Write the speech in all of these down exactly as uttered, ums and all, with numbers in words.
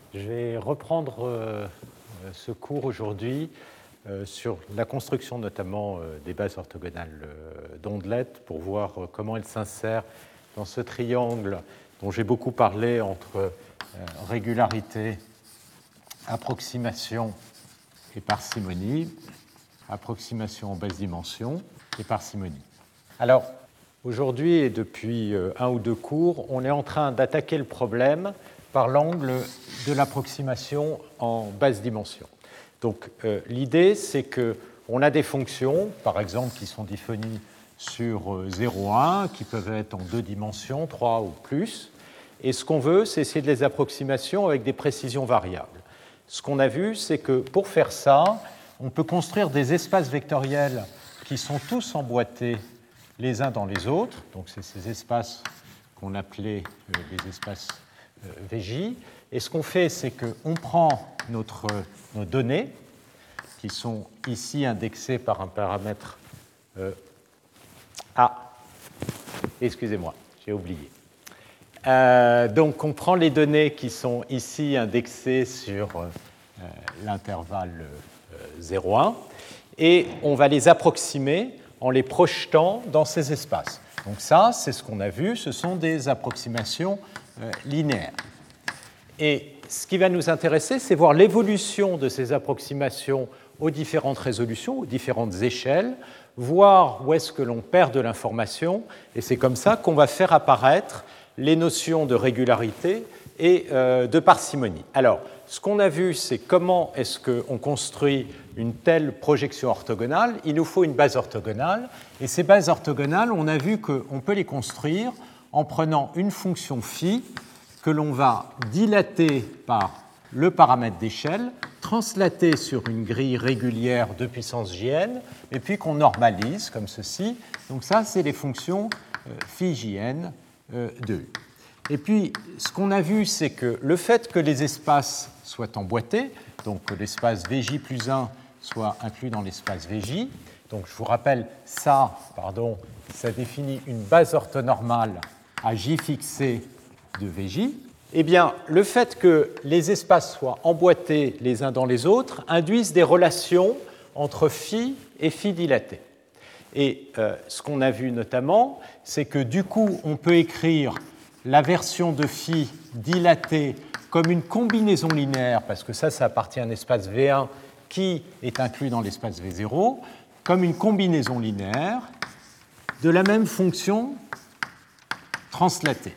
Je vais reprendre euh, ce cours aujourd'hui euh, sur la construction notamment euh, des bases orthogonales euh, d'ondelettes pour voir euh, comment elles s'insèrent dans ce triangle dont j'ai beaucoup parlé entre euh, régularité, approximation et parcimonie, approximation en basse dimension et parcimonie. Alors, aujourd'hui et depuis euh, un ou deux cours, on est en train d'attaquer le problème par l'angle de l'approximation en basse dimension. Donc euh, l'idée, c'est qu'on a des fonctions, par exemple, qui sont définies sur euh, zéro, un, qui peuvent être en deux dimensions, trois ou plus, et ce qu'on veut, c'est essayer de les approximations avec des précisions variables. Ce qu'on a vu, c'est que pour faire ça, on peut construire des espaces vectoriels qui sont tous emboîtés les uns dans les autres, donc c'est ces espaces qu'on appelait euh, les espaces V J. Et ce qu'on fait, c'est qu'on prend notre, nos données, qui sont ici indexées par un paramètre euh, A. Excusez-moi, j'ai oublié. Euh, donc, on prend les données qui sont ici indexées sur euh, l'intervalle euh, zéro, un, et on va les approximer en les projetant dans ces espaces. Donc ça, c'est ce qu'on a vu, ce sont des approximations euh, linéaires. Et ce qui va nous intéresser, c'est voir l'évolution de ces approximations aux différentes résolutions, aux différentes échelles, voir où est-ce que l'on perd de l'information, et c'est comme ça qu'on va faire apparaître les notions de régularité et euh, de parcimonie. Alors, ce qu'on a vu, c'est comment est-ce qu'on construit une telle projection orthogonale. Il nous faut une base orthogonale, et ces bases orthogonales, on a vu qu'on peut les construire en prenant une fonction phi que l'on va dilater par le paramètre d'échelle, translater sur une grille régulière de puissance jn, et puis qu'on normalise comme ceci. Donc ça, c'est les fonctions euh, phi jn euh, de u. Et puis, ce qu'on a vu, c'est que le fait que les espaces soient emboîtés, donc que l'espace V J plus un soit inclus dans l'espace V J, donc je vous rappelle, ça, pardon, ça définit une base orthonormale à J fixé de V J, eh bien, le fait que les espaces soient emboîtés les uns dans les autres induisent des relations entre phi et phi dilaté. Et euh, ce qu'on a vu notamment, c'est que du coup, on peut écrire la version de phi dilatée comme une combinaison linéaire, parce que ça, ça appartient à un espace V un qui est inclus dans l'espace V zéro, comme une combinaison linéaire de la même fonction translatée.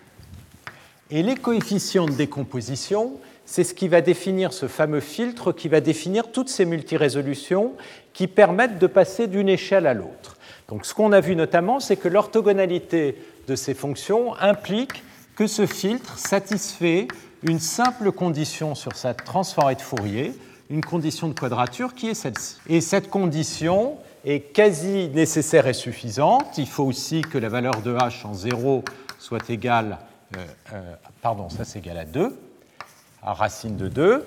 Et les coefficients de décomposition, c'est ce qui va définir ce fameux filtre qui va définir toutes ces multirésolutions qui permettent de passer d'une échelle à l'autre. Donc ce qu'on a vu notamment, c'est que l'orthogonalité de ces fonctions implique que ce filtre satisfait une simple condition sur sa transformée de Fourier, une condition de quadrature qui est celle-ci. Et cette condition est quasi nécessaire et suffisante. Il faut aussi que la valeur de h en zéro soit égale, euh, euh, pardon, ça c'est égal à deux, à racine de deux.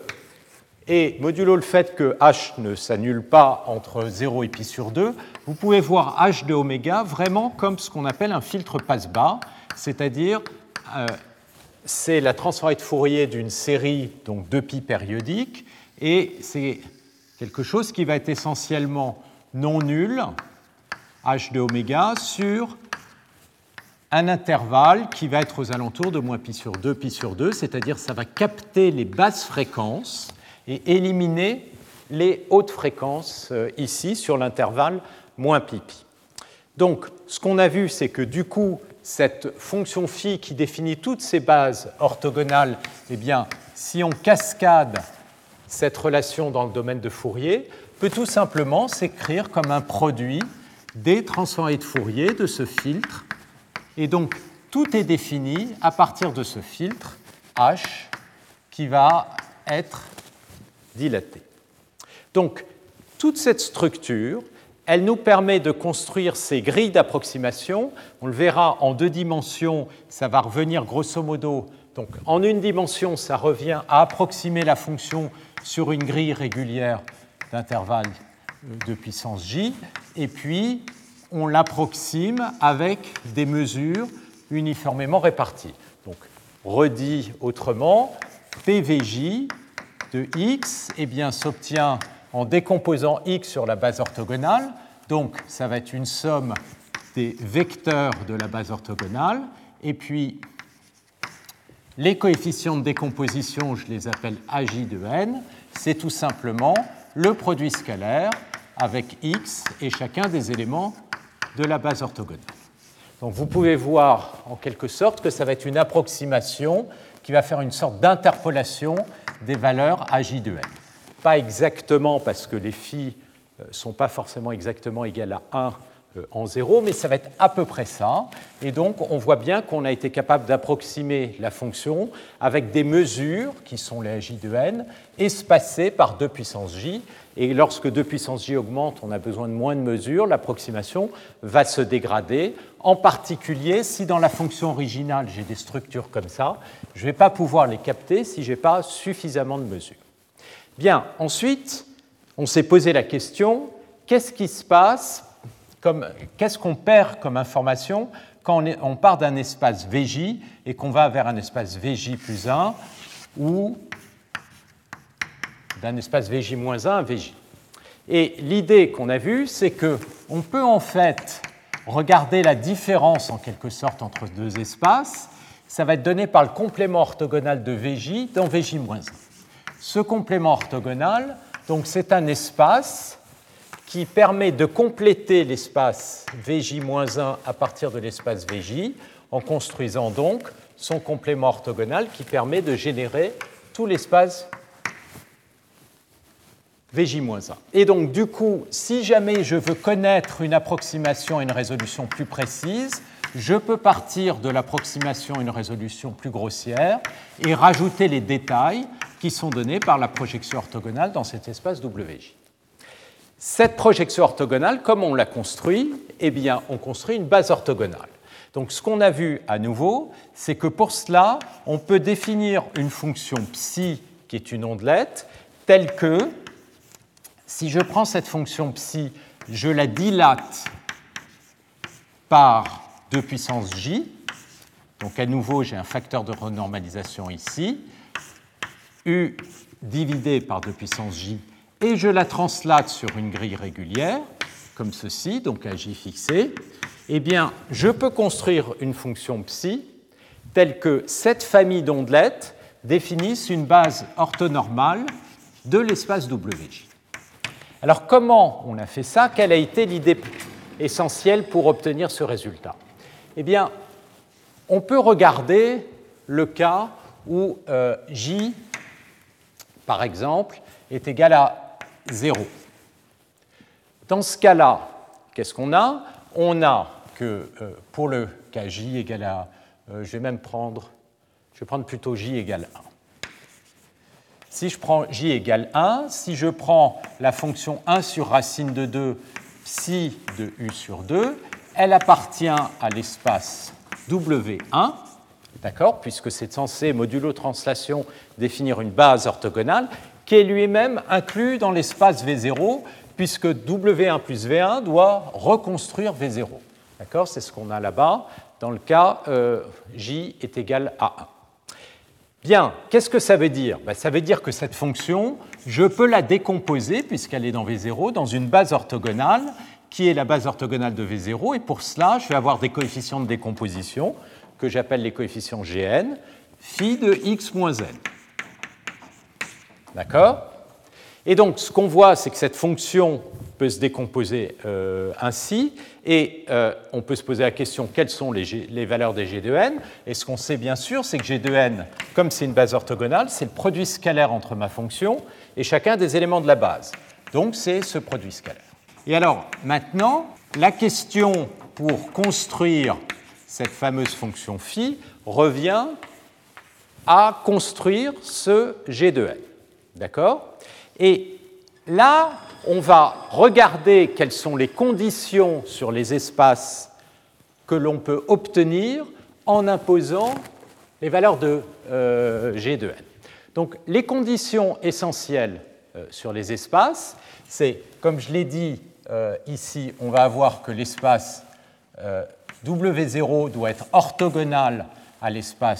Et modulo le fait que h ne s'annule pas entre zéro et pi sur deux, vous pouvez voir h de oméga vraiment comme ce qu'on appelle un filtre passe-bas, c'est-à-dire euh, c'est la transformée de Fourier d'une série donc de pi périodique, et c'est quelque chose qui va être essentiellement non nul, h de oméga, sur un intervalle qui va être aux alentours de moins pi sur deux, pi sur deux, c'est-à-dire ça va capter les basses fréquences et éliminer les hautes fréquences euh, ici sur l'intervalle moins pi pi. Donc, ce qu'on a vu, c'est que du coup, cette fonction phi qui définit toutes ces bases orthogonales, eh bien, si on cascade cette relation dans le domaine de Fourier, peut tout simplement s'écrire comme un produit des transformées de Fourier de ce filtre. Et donc, tout est défini à partir de ce filtre H qui va être dilaté. Donc, toute cette structure, elle nous permet de construire ces grilles d'approximation. On le verra en deux dimensions, ça va revenir grosso modo. Donc, en une dimension, ça revient à approximer la fonction sur une grille régulière d'intervalle de puissance j, et puis on l'approxime avec des mesures uniformément réparties. Donc, redit autrement, P V J de X eh bien, s'obtient en décomposant X sur la base orthogonale. Donc, ça va être une somme des vecteurs de la base orthogonale. Et puis, les coefficients de décomposition, je les appelle A J de N. C'est tout simplement le produit scalaire avec X et chacun des éléments de la base orthogonale. Donc, vous pouvez voir en quelque sorte que ça va être une approximation qui va faire une sorte d'interpolation des valeurs A J de N. Pas exactement parce que les phi ne sont pas forcément exactement égales à un en zéro, mais ça va être à peu près ça. Et donc, on voit bien qu'on a été capable d'approximer la fonction avec des mesures, qui sont les A J de N, espacées par deux puissance j. Et lorsque deux puissance j augmente, on a besoin de moins de mesures, l'approximation va se dégrader, en particulier si dans la fonction originale, j'ai des structures comme ça, je ne vais pas pouvoir les capter si je n'ai pas suffisamment de mesures. Bien, ensuite, on s'est posé la question, qu'est-ce qui se passe, comme, qu'est-ce qu'on perd comme information quand on, est, on part d'un espace V J et qu'on va vers un espace V J plus un ou d'un espace V J moins un à V J. Et l'idée qu'on a vue, c'est qu'on peut en fait regarder la différence en quelque sorte entre deux espaces. Ça va être donné par le complément orthogonal de V J dans V J moins un. Ce complément orthogonal, donc c'est un espace qui permet de compléter l'espace V J moins un à partir de l'espace V J en construisant donc son complément orthogonal qui permet de générer tout l'espace V J moins un. Et donc, du coup, si jamais je veux connaître une approximation et une résolution plus précise, je peux partir de l'approximation et une résolution plus grossière et rajouter les détails qui sont donnés par la projection orthogonale dans cet espace W J. Cette projection orthogonale, comme on l'a construit, eh bien, on construit une base orthogonale. Donc, ce qu'on a vu à nouveau, c'est que pour cela, on peut définir une fonction psi qui est une ondelette telle que si je prends cette fonction psi, je la dilate par deux puissance j, donc à nouveau j'ai un facteur de renormalisation ici, u divisé par deux puissance j, et je la translate sur une grille régulière, comme ceci, donc à j fixé, eh bien je peux construire une fonction psi telle que cette famille d'ondelettes définisse une base orthonormale de l'espace W J. Alors, comment on a fait ça? Quelle a été l'idée essentielle pour obtenir ce résultat? Eh bien, on peut regarder le cas où euh, J, par exemple, est égal à zéro. Dans ce cas-là, qu'est-ce qu'on a? On a que euh, pour le cas J égale à... Euh, je vais même prendre... Je vais prendre plutôt J égale un. Si je prends j égale un, si je prends la fonction un sur racine de deux psi de u sur deux, elle appartient à l'espace W un, d'accord, puisque c'est censé, modulo translation, définir une base orthogonale, qui est lui-même inclus dans l'espace V zéro, puisque W un plus V un doit reconstruire V zéro. D'accord, c'est ce qu'on a là-bas, dans le cas euh, j est égal à un. Bien, qu'est-ce que ça veut dire? Ben, ça veut dire que cette fonction, je peux la décomposer, puisqu'elle est dans V zéro, dans une base orthogonale, qui est la base orthogonale de V zéro, et pour cela, je vais avoir des coefficients de décomposition, que j'appelle les coefficients G N, phi de x moins n. D'accord? Et donc, ce qu'on voit, c'est que cette fonction peut se décomposer euh, ainsi, et euh, on peut se poser la question quelles sont les, G, les valeurs des G de n, et ce qu'on sait bien sûr, c'est que G de n, comme c'est une base orthogonale, c'est le produit scalaire entre ma fonction et chacun des éléments de la base. Donc, c'est ce produit scalaire. Et alors, maintenant, la question pour construire cette fameuse fonction phi revient à construire ce G de n. D'accord? Et là, on va regarder quelles sont les conditions sur les espaces que l'on peut obtenir en imposant les valeurs de euh, G de n. Donc, les conditions essentielles euh, sur les espaces, c'est, comme je l'ai dit euh, ici, on va avoir que l'espace euh, W zéro doit être orthogonal à l'espace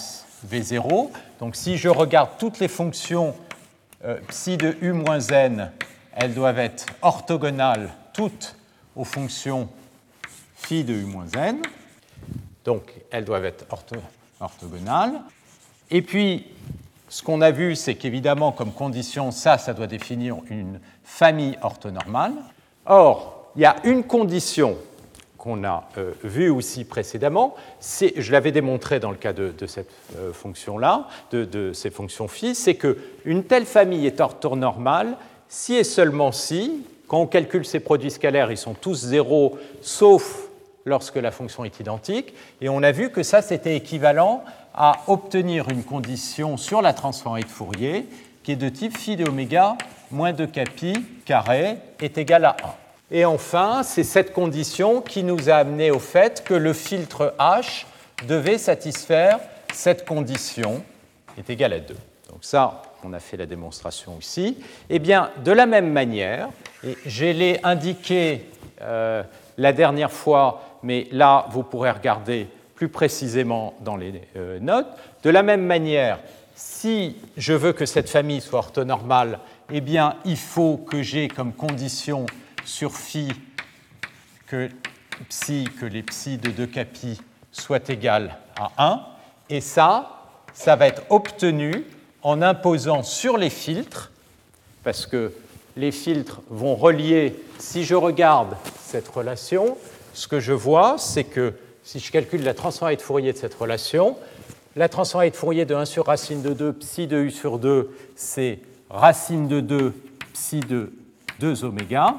V zéro. Donc si je regarde toutes les fonctions euh, psi de u moins n, elles doivent être orthogonales toutes aux fonctions phi de u moins n. Donc elles doivent être ortho orthogonales. Et puis, ce qu'on a vu, c'est qu'évidemment, comme condition, ça, ça doit définir une famille orthonormale. Or, il y a une condition qu'on a euh, vue aussi précédemment, je l'avais démontré dans le cas de, de cette euh, fonction-là, de, de ces fonctions phi, c'est qu'une telle famille est orthonormale si et seulement si, quand on calcule ces produits scalaires, ils sont tous zéro, sauf lorsque la fonction est identique. Et on a vu que ça, c'était équivalent à obtenir une condition sur la transformée de Fourier qui est de type phi de oméga moins deux k pi carré est égal à un. Et enfin, c'est cette condition qui nous a amené au fait que le filtre H devait satisfaire cette condition est égal à deux. Donc ça, on a fait la démonstration ici. Eh bien, de la même manière, et je l'ai indiqué euh, la dernière fois, mais là, vous pourrez regarder plus précisément dans les euh, notes. De la même manière, si je veux que cette famille soit orthonormale, eh bien, il faut que j'ai comme condition sur phi que psi, que les psi de deux k pi soient égales à un. Et ça, ça va être obtenu en imposant sur les filtres, parce que les filtres vont relier, si je regarde cette relation, ce que je vois, c'est que si je calcule la transformée de Fourier de cette relation, la transformée de Fourier de un sur racine de deux, psi de u sur deux, c'est racine de deux, psi de deux oméga.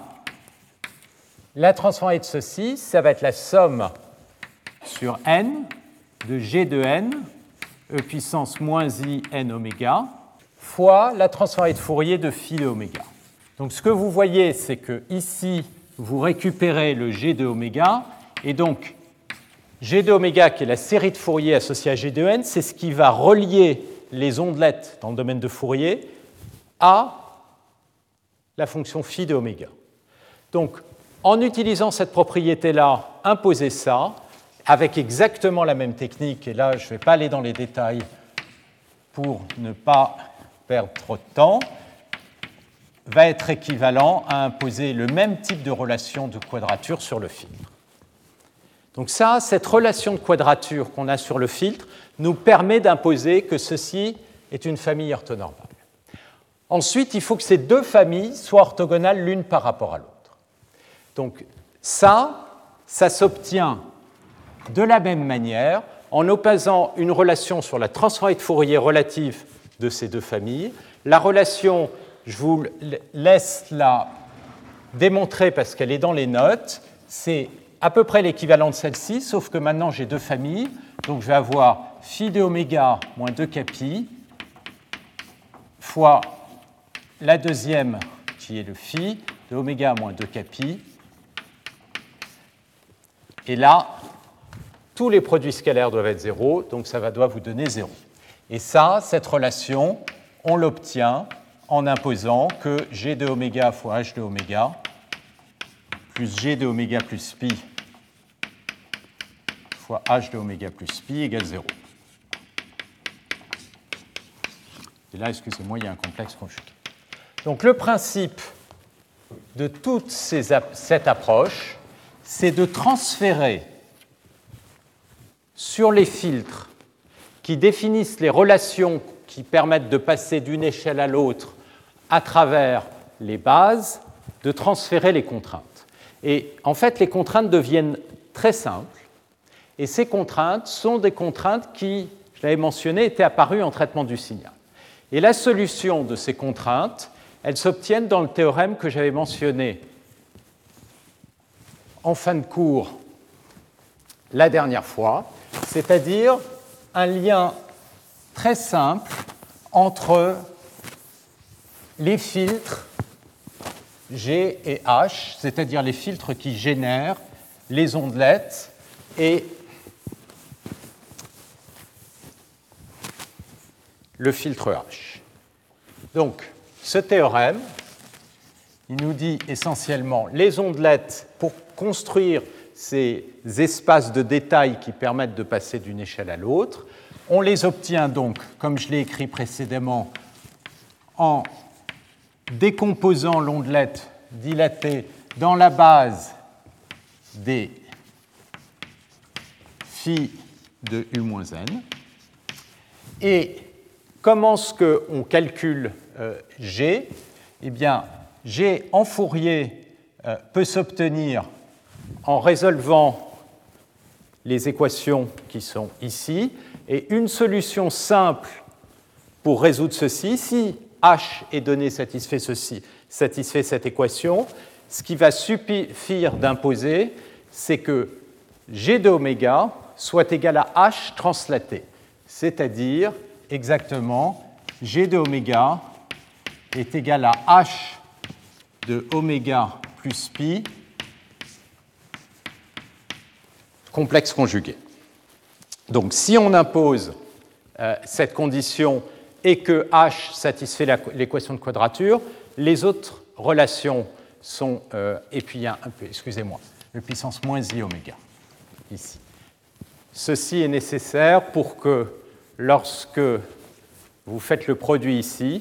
La transformée de ceci, ça va être la somme sur n de g de n, e puissance moins i n oméga, fois la transformée de Fourier de phi de oméga. Donc ce que vous voyez, c'est que ici, vous récupérez le g de oméga, et donc g de oméga, qui est la série de Fourier associée à g de n, c'est ce qui va relier les ondelettes dans le domaine de Fourier à la fonction phi de oméga. Donc, en utilisant cette propriété-là, imposer ça, avec exactement la même technique, et là, je ne vais pas aller dans les détails pour ne pas perdre trop de temps, va être équivalent à imposer le même type de relation de quadrature sur le filtre. Donc ça, cette relation de quadrature qu'on a sur le filtre nous permet d'imposer que ceci est une famille orthonormale. Ensuite, il faut que ces deux familles soient orthogonales l'une par rapport à l'autre. Donc ça, ça s'obtient de la même manière en opposant une relation sur la transformée de Fourier relative de ces deux familles. La relation, je vous laisse la démontrer parce qu'elle est dans les notes, c'est à peu près l'équivalent de celle-ci, sauf que maintenant j'ai deux familles, donc je vais avoir phi de oméga moins deux k pi fois la deuxième qui est le phi de oméga moins deux k pi. Et là, tous les produits scalaires doivent être zéro, donc ça va, doit vous donner zéro. Et ça, cette relation, on l'obtient en imposant que g de oméga fois h de oméga plus g de oméga plus pi fois h de oméga plus pi égale zéro. Et là, excusez-moi, il y a un complexe conjugué. Donc le principe de toute ces, cette approche, c'est de transférer sur les filtres qui définissent les relations qui permettent de passer d'une échelle à l'autre à travers les bases, de transférer les contraintes. Et en fait, les contraintes deviennent très simples, et ces contraintes sont des contraintes qui, je l'avais mentionné, étaient apparues en traitement du signal. Et la solution de ces contraintes, elles s'obtiennent dans le théorème que j'avais mentionné en fin de cours la dernière fois, c'est-à-dire un lien très simple entre les filtres G et H, c'est-à-dire les filtres qui génèrent les ondelettes et le filtre H. Donc, ce théorème, il nous dit essentiellement les ondelettes, pour construire ces espaces de détail qui permettent de passer d'une échelle à l'autre, On les obtient donc, comme je l'ai écrit précédemment, en décomposant l'ondelette dilatée dans la base des phi de U-n. Et comment est-ce qu'on calcule euh, G? Eh bien, G en Fourier euh, peut s'obtenir en résolvant les équations qui sont ici. Et une solution simple pour résoudre ceci, si H est donné satisfait ceci, satisfait cette équation, ce qui va suffire d'imposer, c'est que G de oméga soit égal à H translaté, c'est-à-dire exactement G de oméga est égal à H de oméga plus pi complexe conjugué. Donc si on impose euh, cette condition et que H satisfait l'équation de quadrature, les autres relations sont, euh, et puis il y a un peu, excusez-moi, le puissance moins i oméga, ici. Ceci est nécessaire pour que lorsque vous faites le produit ici,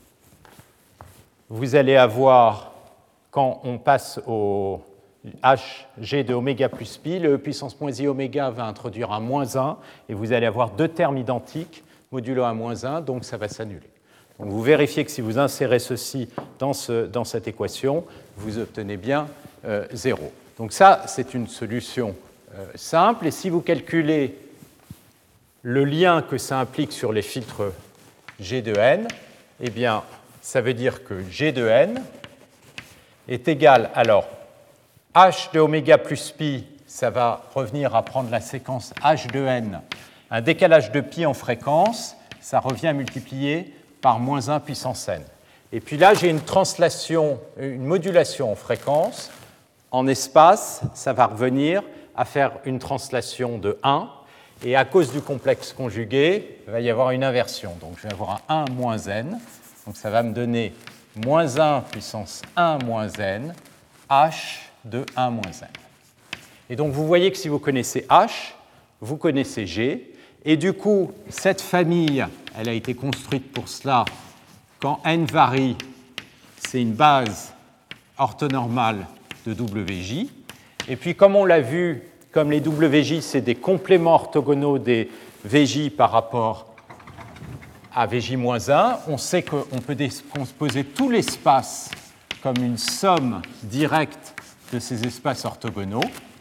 vous allez avoir, quand on passe au H, G de oméga plus pi, le puissance moins i oméga va introduire un moins un, et vous allez avoir deux termes identiques, modulo un moins un, donc ça va s'annuler. Donc vous vérifiez que si vous insérez ceci dans, ce, dans cette équation, vous obtenez bien euh, zéro. Donc ça, c'est une solution euh, simple, et si vous calculez le lien que ça implique sur les filtres G de n, eh bien, ça veut dire que G de n est égal, alors, H de oméga plus pi, ça va revenir à prendre la séquence H de n, un décalage de pi en fréquence, ça revient à multiplier par moins un puissance n. Et puis là, j'ai une translation, une modulation en fréquence. En espace, ça va revenir à faire une translation de un. Et à cause du complexe conjugué, il va y avoir une inversion. Donc je vais avoir un un moins n. Donc ça va me donner moins un puissance un moins n, h de un moins n. Et donc vous voyez que si vous connaissez h, vous connaissez g. Et du coup, cette famille, elle a été construite pour cela. Quand n varie, c'est une base orthonormale de W J. Et puis, comme on l'a vu, comme les W J, c'est des compléments orthogonaux des V J par rapport à V J moins un, on sait qu'on peut composer tout l'espace comme une somme directe de ces espaces orthogonaux.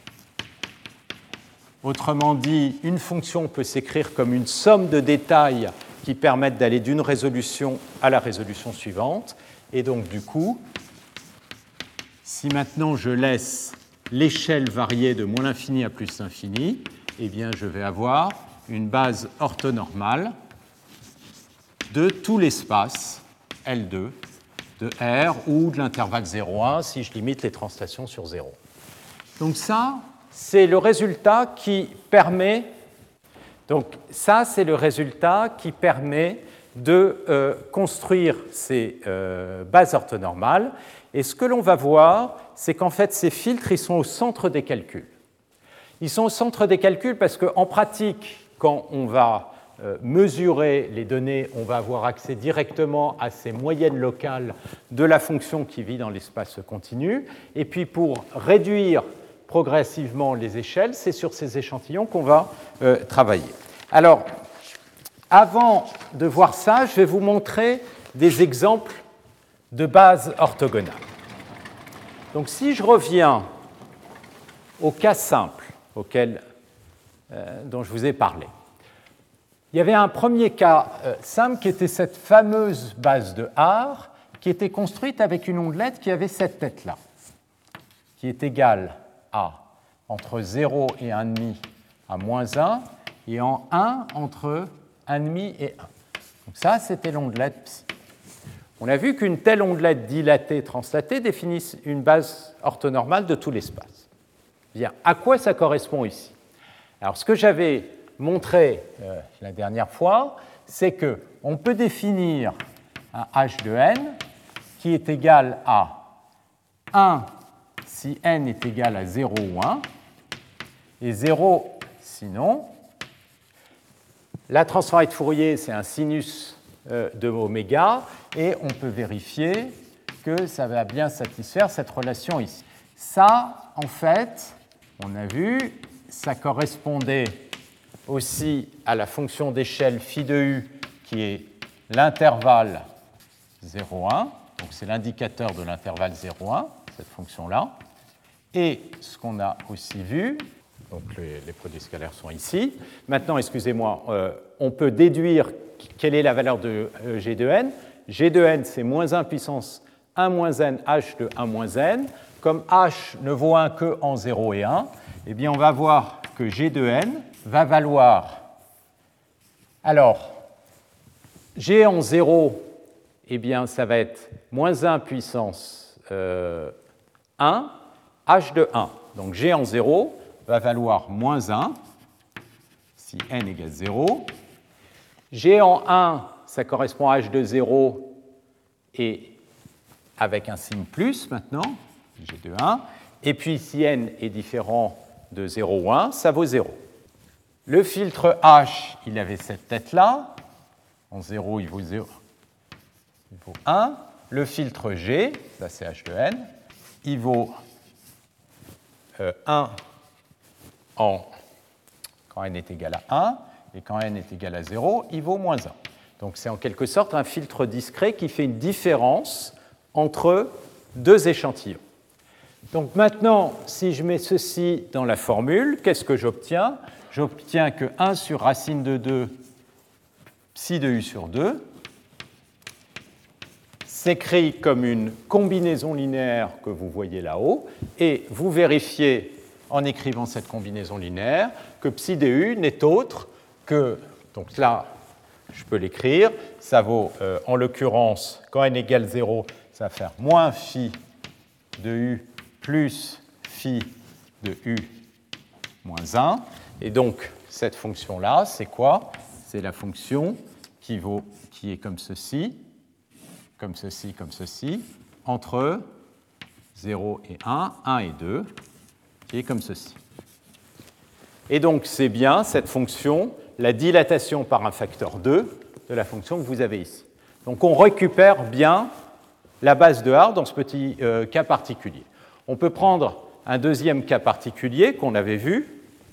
Autrement dit, une fonction peut s'écrire comme une somme de détails qui permettent d'aller d'une résolution à la résolution suivante. Et donc, du coup, si maintenant je laisse l'échelle varier de moins l'infini à plus l'infini, eh bien, je vais avoir une base orthonormale de tout l'espace L deux de R ou de l'intervalle zéro un si je limite les translations sur zéro. Donc ça, c'est le résultat qui permet, donc ça, c'est le résultat qui permet de euh, construire ces euh, bases orthonormales. Et ce que l'on va voir, c'est qu'en fait, ces filtres, ils sont au centre des calculs. Ils sont au centre des calculs parce qu'en pratique, quand on va euh, mesurer les données, on va avoir accès directement à ces moyennes locales de la fonction qui vit dans l'espace continu. Et puis, pour réduire progressivement les échelles, c'est sur ces échantillons qu'on va euh, travailler. Alors, avant de voir ça, je vais vous montrer des exemples de bases orthogonales. Donc, si je reviens au cas simple auquel, euh, dont je vous ai parlé, il y avait un premier cas euh, simple qui était cette fameuse base de Haar qui était construite avec une ondelette qui avait cette tête-là, qui est égale à entre zéro et un virgule cinq à moins un et en un entre un virgule cinq et un. Donc ça, c'était l'ondelette psi. On a vu qu'une telle ondelette dilatée translatée définit une base orthonormale de tout l'espace. Bien, à quoi ça correspond ici? Alors, ce que j'avais montré euh, la dernière fois, c'est qu'on peut définir un H de n qui est égal à un si n est égal à zéro ou un, et zéro sinon. la transformée de Fourier, c'est un sinus euh, de oméga, et on peut vérifier que ça va bien satisfaire cette relation ici. Ça, en fait, on a vu, ça correspondait aussi à la fonction d'échelle phi de u, qui est l'intervalle zéro un, donc c'est l'indicateur de l'intervalle zéro un, cette fonction-là. Et ce qu'on a aussi vu, donc les, les produits scalaires sont ici. Maintenant, excusez-moi, euh, on peut déduire quelle est la valeur de euh, G de n. G de n, c'est moins un puissance un moins n h de un moins n. Comme h ne vaut un que en zéro et un, eh bien on va voir que G de n va valoir. Alors, G en zéro, eh bien ça va être moins un puissance euh, un, h de un. Donc G en zéro va valoir moins un, si n égale zéro. G en un, ça correspond à h de zéro, et avec un signe plus maintenant, G de un. Et puis si n est différent de zéro ou un, ça vaut zéro. Le filtre H, il avait cette tête-là. En zéro, il vaut zéro. Il vaut un. Le filtre G, ça c'est H de n, il vaut euh, un en, quand n est égal à un, et quand n est égal à zéro, il vaut moins un. Donc c'est en quelque sorte un filtre discret qui fait une différence entre deux échantillons. Donc maintenant, si je mets ceci dans la formule, qu'est-ce que j'obtiens? J'obtiens que un sur racine de deux psi de u sur deux s'écrit comme une combinaison linéaire que vous voyez là-haut, et vous vérifiez en écrivant cette combinaison linéaire que psi de u n'est autre que, donc là, je peux l'écrire, ça vaut, euh, en l'occurrence, quand n égale zéro, ça va faire moins phi de u plus phi de u moins un. Et donc, cette fonction-là, c'est quoi? C'est la fonction qui, vaut, qui est comme ceci, comme ceci, comme ceci, entre zéro et un, un et deux, qui est comme ceci. Et donc, c'est bien cette fonction, la dilatation par un facteur deux de la fonction que vous avez ici. Donc, on récupère bien la base de Haar dans ce petit euh, cas particulier. On peut prendre un deuxième cas particulier qu'on avait vu,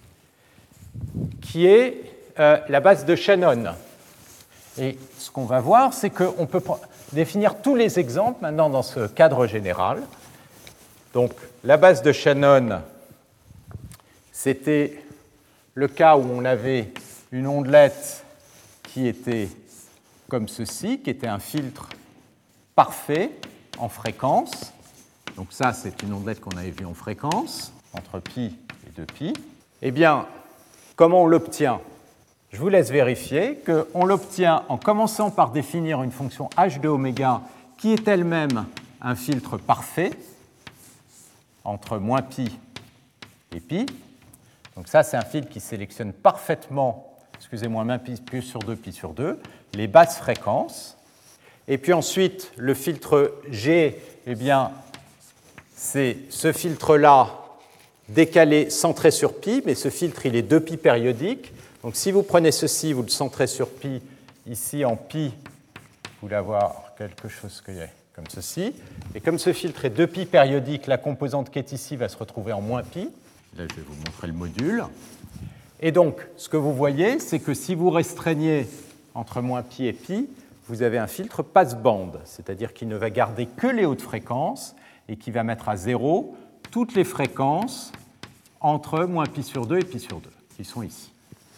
qui est euh, la base de Shannon. Et ce qu'on va voir, c'est qu'on peut définir tous les exemples maintenant dans ce cadre général. Donc, la base de Shannon, c'était le cas où on avait une ondelette qui était comme ceci, qui était un filtre parfait en fréquence. Donc ça, c'est une ondelette qu'on avait vue en fréquence, entre pi et deux pi. Eh bien, comment on l'obtient? Je vous laisse vérifier qu'on l'obtient en commençant par définir une fonction h de oméga qui est elle-même un filtre parfait entre moins pi et pi. Donc ça, c'est un filtre qui sélectionne parfaitement, excusez-moi, moins pi, pi sur deux, pi sur deux, les basses fréquences. Et puis ensuite, le filtre G, eh bien, c'est ce filtre-là décalé, centré sur pi, mais ce filtre, il est deux pi périodique. Donc si vous prenez ceci, vous le centrez sur pi, ici en pi, vous voulez avoir quelque chose qui est comme ceci. Et comme ce filtre est deux pi périodique, la composante qui est ici va se retrouver en moins pi. Là, je vais vous montrer le module. Et donc, ce que vous voyez, c'est que si vous restreignez entre moins pi et pi, vous avez un filtre passe-bande, c'est-à-dire qu'il ne va garder que les hautes fréquences et qui va mettre à zéro toutes les fréquences entre moins pi sur deux et pi sur deux, qui sont ici.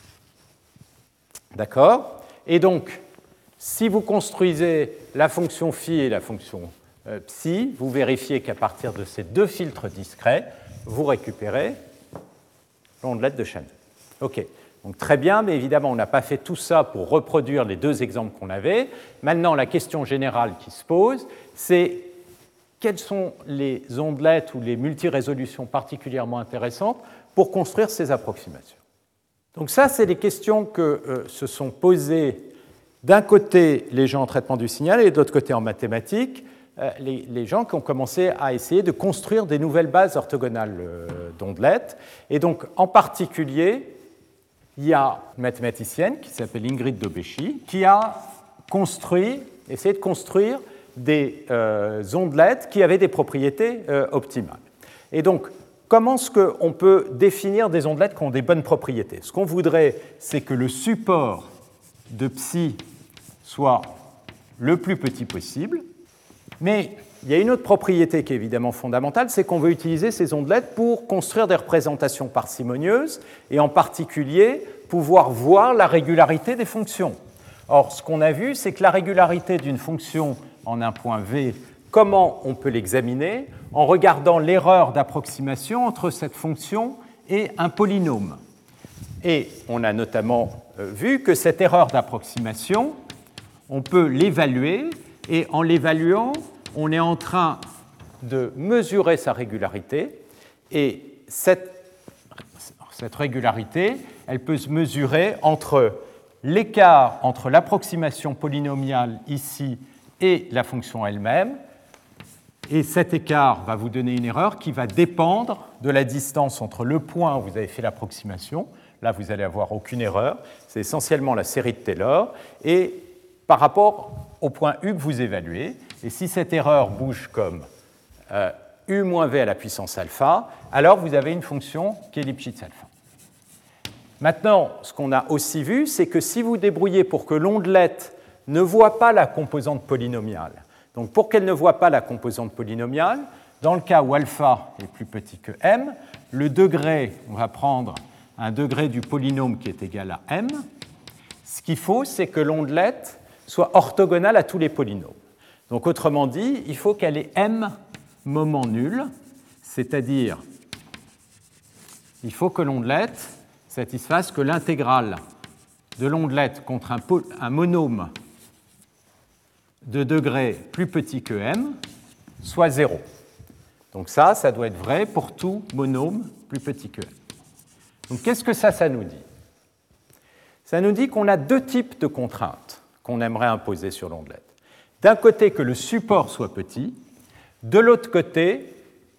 D'accord? Et donc, si vous construisez la fonction phi et la fonction euh, psi, vous vérifiez qu'à partir de ces deux filtres discrets, vous récupérez l'ondelette de Shannon. OK. Donc très bien, mais évidemment, on n'a pas fait tout ça pour reproduire les deux exemples qu'on avait. Maintenant, la question générale qui se pose, c'est quelles sont les ondelettes ou les multirésolutions particulièrement intéressantes pour construire ces approximations. Donc ça, c'est les questions que euh, se sont posées d'un côté les gens en traitement du signal et de l'autre côté en mathématiques, euh, les, les gens qui ont commencé à essayer de construire des nouvelles bases orthogonales euh, d'ondelettes. Et donc, en particulier, il y a une mathématicienne qui s'appelle Ingrid Dobeschi qui a construit, essayé de construire des euh, ondelettes qui avaient des propriétés euh, optimales. Et donc, comment est-ce qu'on peut définir des ondelettes qui ont des bonnes propriétés? Ce qu'on voudrait, c'est que le support de psi soit le plus petit possible, mais il y a une autre propriété qui est évidemment fondamentale, c'est qu'on veut utiliser ces ondelettes pour construire des représentations parcimonieuses et en particulier pouvoir voir la régularité des fonctions. Or, ce qu'on a vu, c'est que la régularité d'une fonction en un point V, comment on peut l'examiner? En regardant l'erreur d'approximation entre cette fonction et un polynôme. Et on a notamment vu que cette erreur d'approximation, on peut l'évaluer, et en l'évaluant, on est en train de mesurer sa régularité, et cette, cette régularité, elle peut se mesurer entre l'écart entre l'approximation polynomiale ici et la fonction elle-même, et cet écart va vous donner une erreur qui va dépendre de la distance entre le point où vous avez fait l'approximation, là vous n'allez avoir aucune erreur, c'est essentiellement la série de Taylor, et par rapport au point U que vous évaluez. Et si cette erreur bouge comme euh, U moins V à la puissance alpha, alors vous avez une fonction qui est Lipschitz alpha. Maintenant, ce qu'on a aussi vu, c'est que si vous débrouillez pour que l'ondelette ne voit pas la composante polynomiale, donc pour qu'elle ne voit pas la composante polynomiale, dans le cas où alpha est plus petit que m, le degré, on va prendre un degré du polynôme qui est égal à m. Ce qu'il faut, c'est que l'ondelette soit orthogonale à tous les polynômes. Donc autrement dit, il faut qu'elle ait m moments nuls, c'est-à-dire il faut que l'ondelette satisfasse que l'intégrale de l'ondelette contre un, un monôme de degré plus petit que m soit zéro. Donc ça, ça doit être vrai pour tout monôme plus petit que m. Donc qu'est-ce que ça, ça nous dit? Ça nous dit qu'on a deux types de contraintes qu'on aimerait imposer sur l'ondelette. D'un côté, que le support soit petit, de l'autre côté,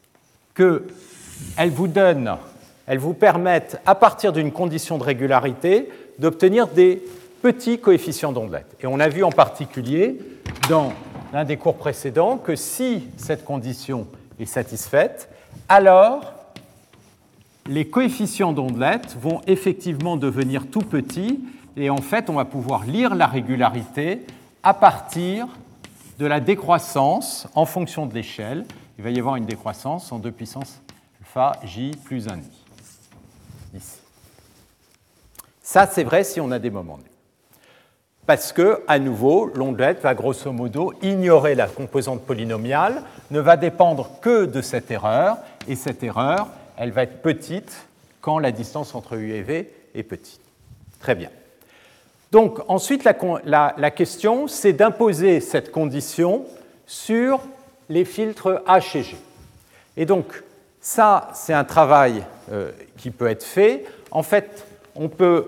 qu'elle vous donne, elle vous permette, à partir d'une condition de régularité, d'obtenir des petits coefficients d'ondelette. Et on a vu en particulier, dans l'un des cours précédents, que si cette condition est satisfaite, alors les coefficients d'ondelette vont effectivement devenir tout petits, et en fait, on va pouvoir lire la régularité à partir de la décroissance en fonction de l'échelle. Il va y avoir une décroissance en deux puissance alpha j plus un i. Ici. Ça, c'est vrai si on a des moments nuls. Parce que, à nouveau, l'ondelette va grosso modo ignorer la composante polynomiale, ne va dépendre que de cette erreur, et cette erreur, elle va être petite quand la distance entre U et V est petite. Très bien. Donc, ensuite, la, la, la question, c'est d'imposer cette condition sur les filtres H et G. Et donc, ça, c'est un travail euh, qui peut être fait. En fait, on peut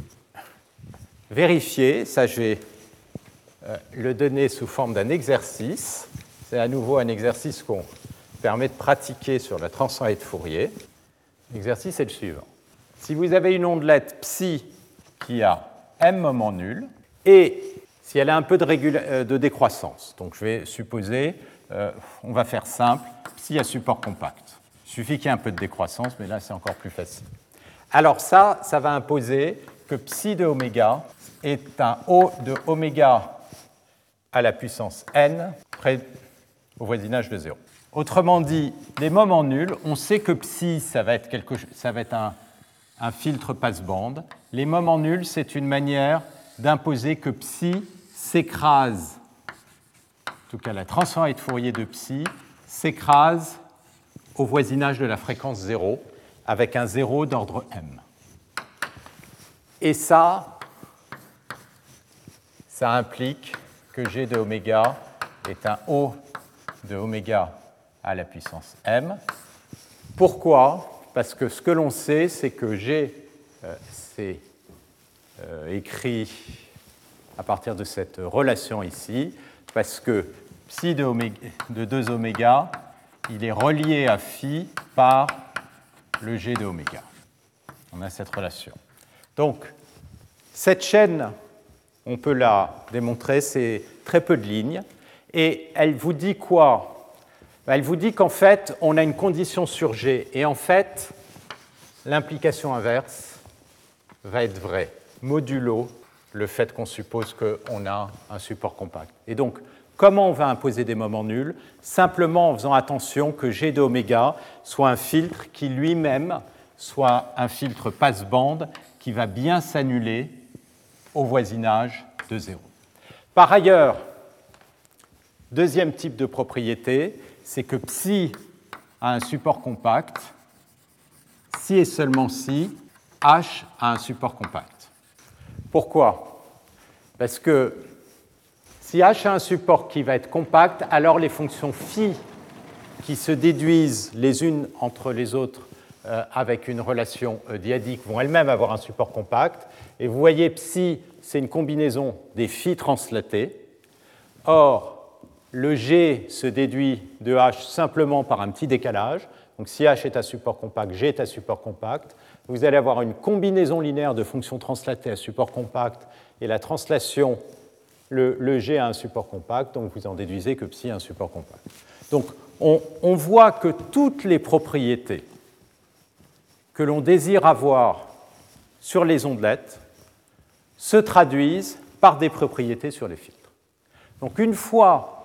vérifier, ça je vais euh, le donner sous forme d'un exercice. C'est à nouveau un exercice qu'on permet de pratiquer sur la transformée de Fourier. L'exercice est le suivant. Si vous avez une ondelette psi qui a m moments nuls, et si elle a un peu de, régula- de décroissance, donc je vais supposer, euh, on va faire simple, psi à support compact. Il suffit qu'il y ait un peu de décroissance, mais là c'est encore plus facile. Alors ça, ça va imposer que psi de oméga est un O de oméga à la puissance n près au voisinage de zéro. Autrement dit, les moments nuls, on sait que psi, ça va être, quelque, ça va être un, un filtre passe-bande. Les moments nuls, c'est une manière d'imposer que psi s'écrase, en tout cas la transformée de Fourier de psi, s'écrase au voisinage de la fréquence zéro, avec un zéro d'ordre m. Et ça, ça implique que G de oméga est un O de oméga à la puissance m. Pourquoi? Parce que ce que l'on sait, c'est que G, euh, c'est euh, écrit à partir de cette relation ici, parce que psi de, oméga, de deux oméga, il est relié à phi par le G de oméga. On a cette relation. Donc, cette chaîne, on peut la démontrer, c'est très peu de lignes. Et elle vous dit quoi? Elle vous dit qu'en fait, on a une condition sur G. Et en fait, l'implication inverse va être vraie, modulo le fait qu'on suppose qu'on a un support compact. Et donc, comment on va imposer des moments nuls? Simplement en faisant attention que G de oméga soit un filtre qui lui-même soit un filtre passe-bande qui va bien s'annuler au voisinage de zéro. Par ailleurs, deuxième type de propriété, c'est que psi a un support compact, si et seulement si H a un support compact. Pourquoi? Parce que si H a un support qui va être compact, alors les fonctions phi qui se déduisent les unes entre les autres euh, avec une relation euh, dyadique vont elles-mêmes avoir un support compact. Et vous voyez, psi, c'est une combinaison des phi translatés. Or, le G se déduit de H simplement par un petit décalage. Donc si H est à support compact, G est à support compact. Vous allez avoir une combinaison linéaire de fonctions translatées à support compact et la translation, le, le G a un support compact, donc vous en déduisez que psi a un support compact. Donc on, on voit que toutes les propriétés que l'on désire avoir sur les ondelettes se traduisent par des propriétés sur les filtres. Donc une fois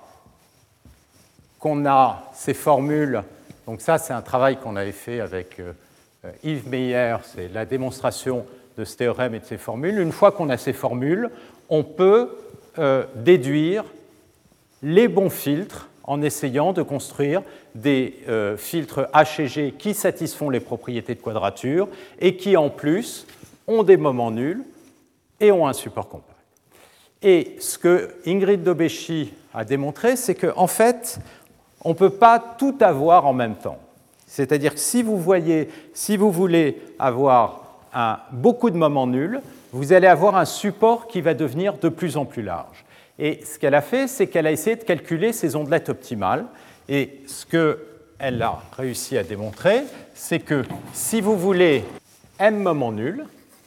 qu'on a ces formules, donc ça c'est un travail qu'on avait fait avec euh, Yves Meyer, c'est la démonstration de ce théorème et de ces formules. Une fois qu'on a ces formules, on peut euh, déduire les bons filtres en essayant de construire des euh, filtres H et G qui satisfont les propriétés de quadrature et qui en plus ont des moments nuls et ont un support compact. Et ce que Ingrid Dobeschi a démontré, c'est qu'en fait, on ne peut pas tout avoir en même temps. C'est-à-dire que si vous voyez, si vous voulez avoir un, beaucoup de moments nuls, vous allez avoir un support qui va devenir de plus en plus large. Et ce qu'elle a fait, c'est qu'elle a essayé de calculer ces ondelettes optimales. Et ce qu'elle a réussi à démontrer, c'est que si vous voulez m moments nuls,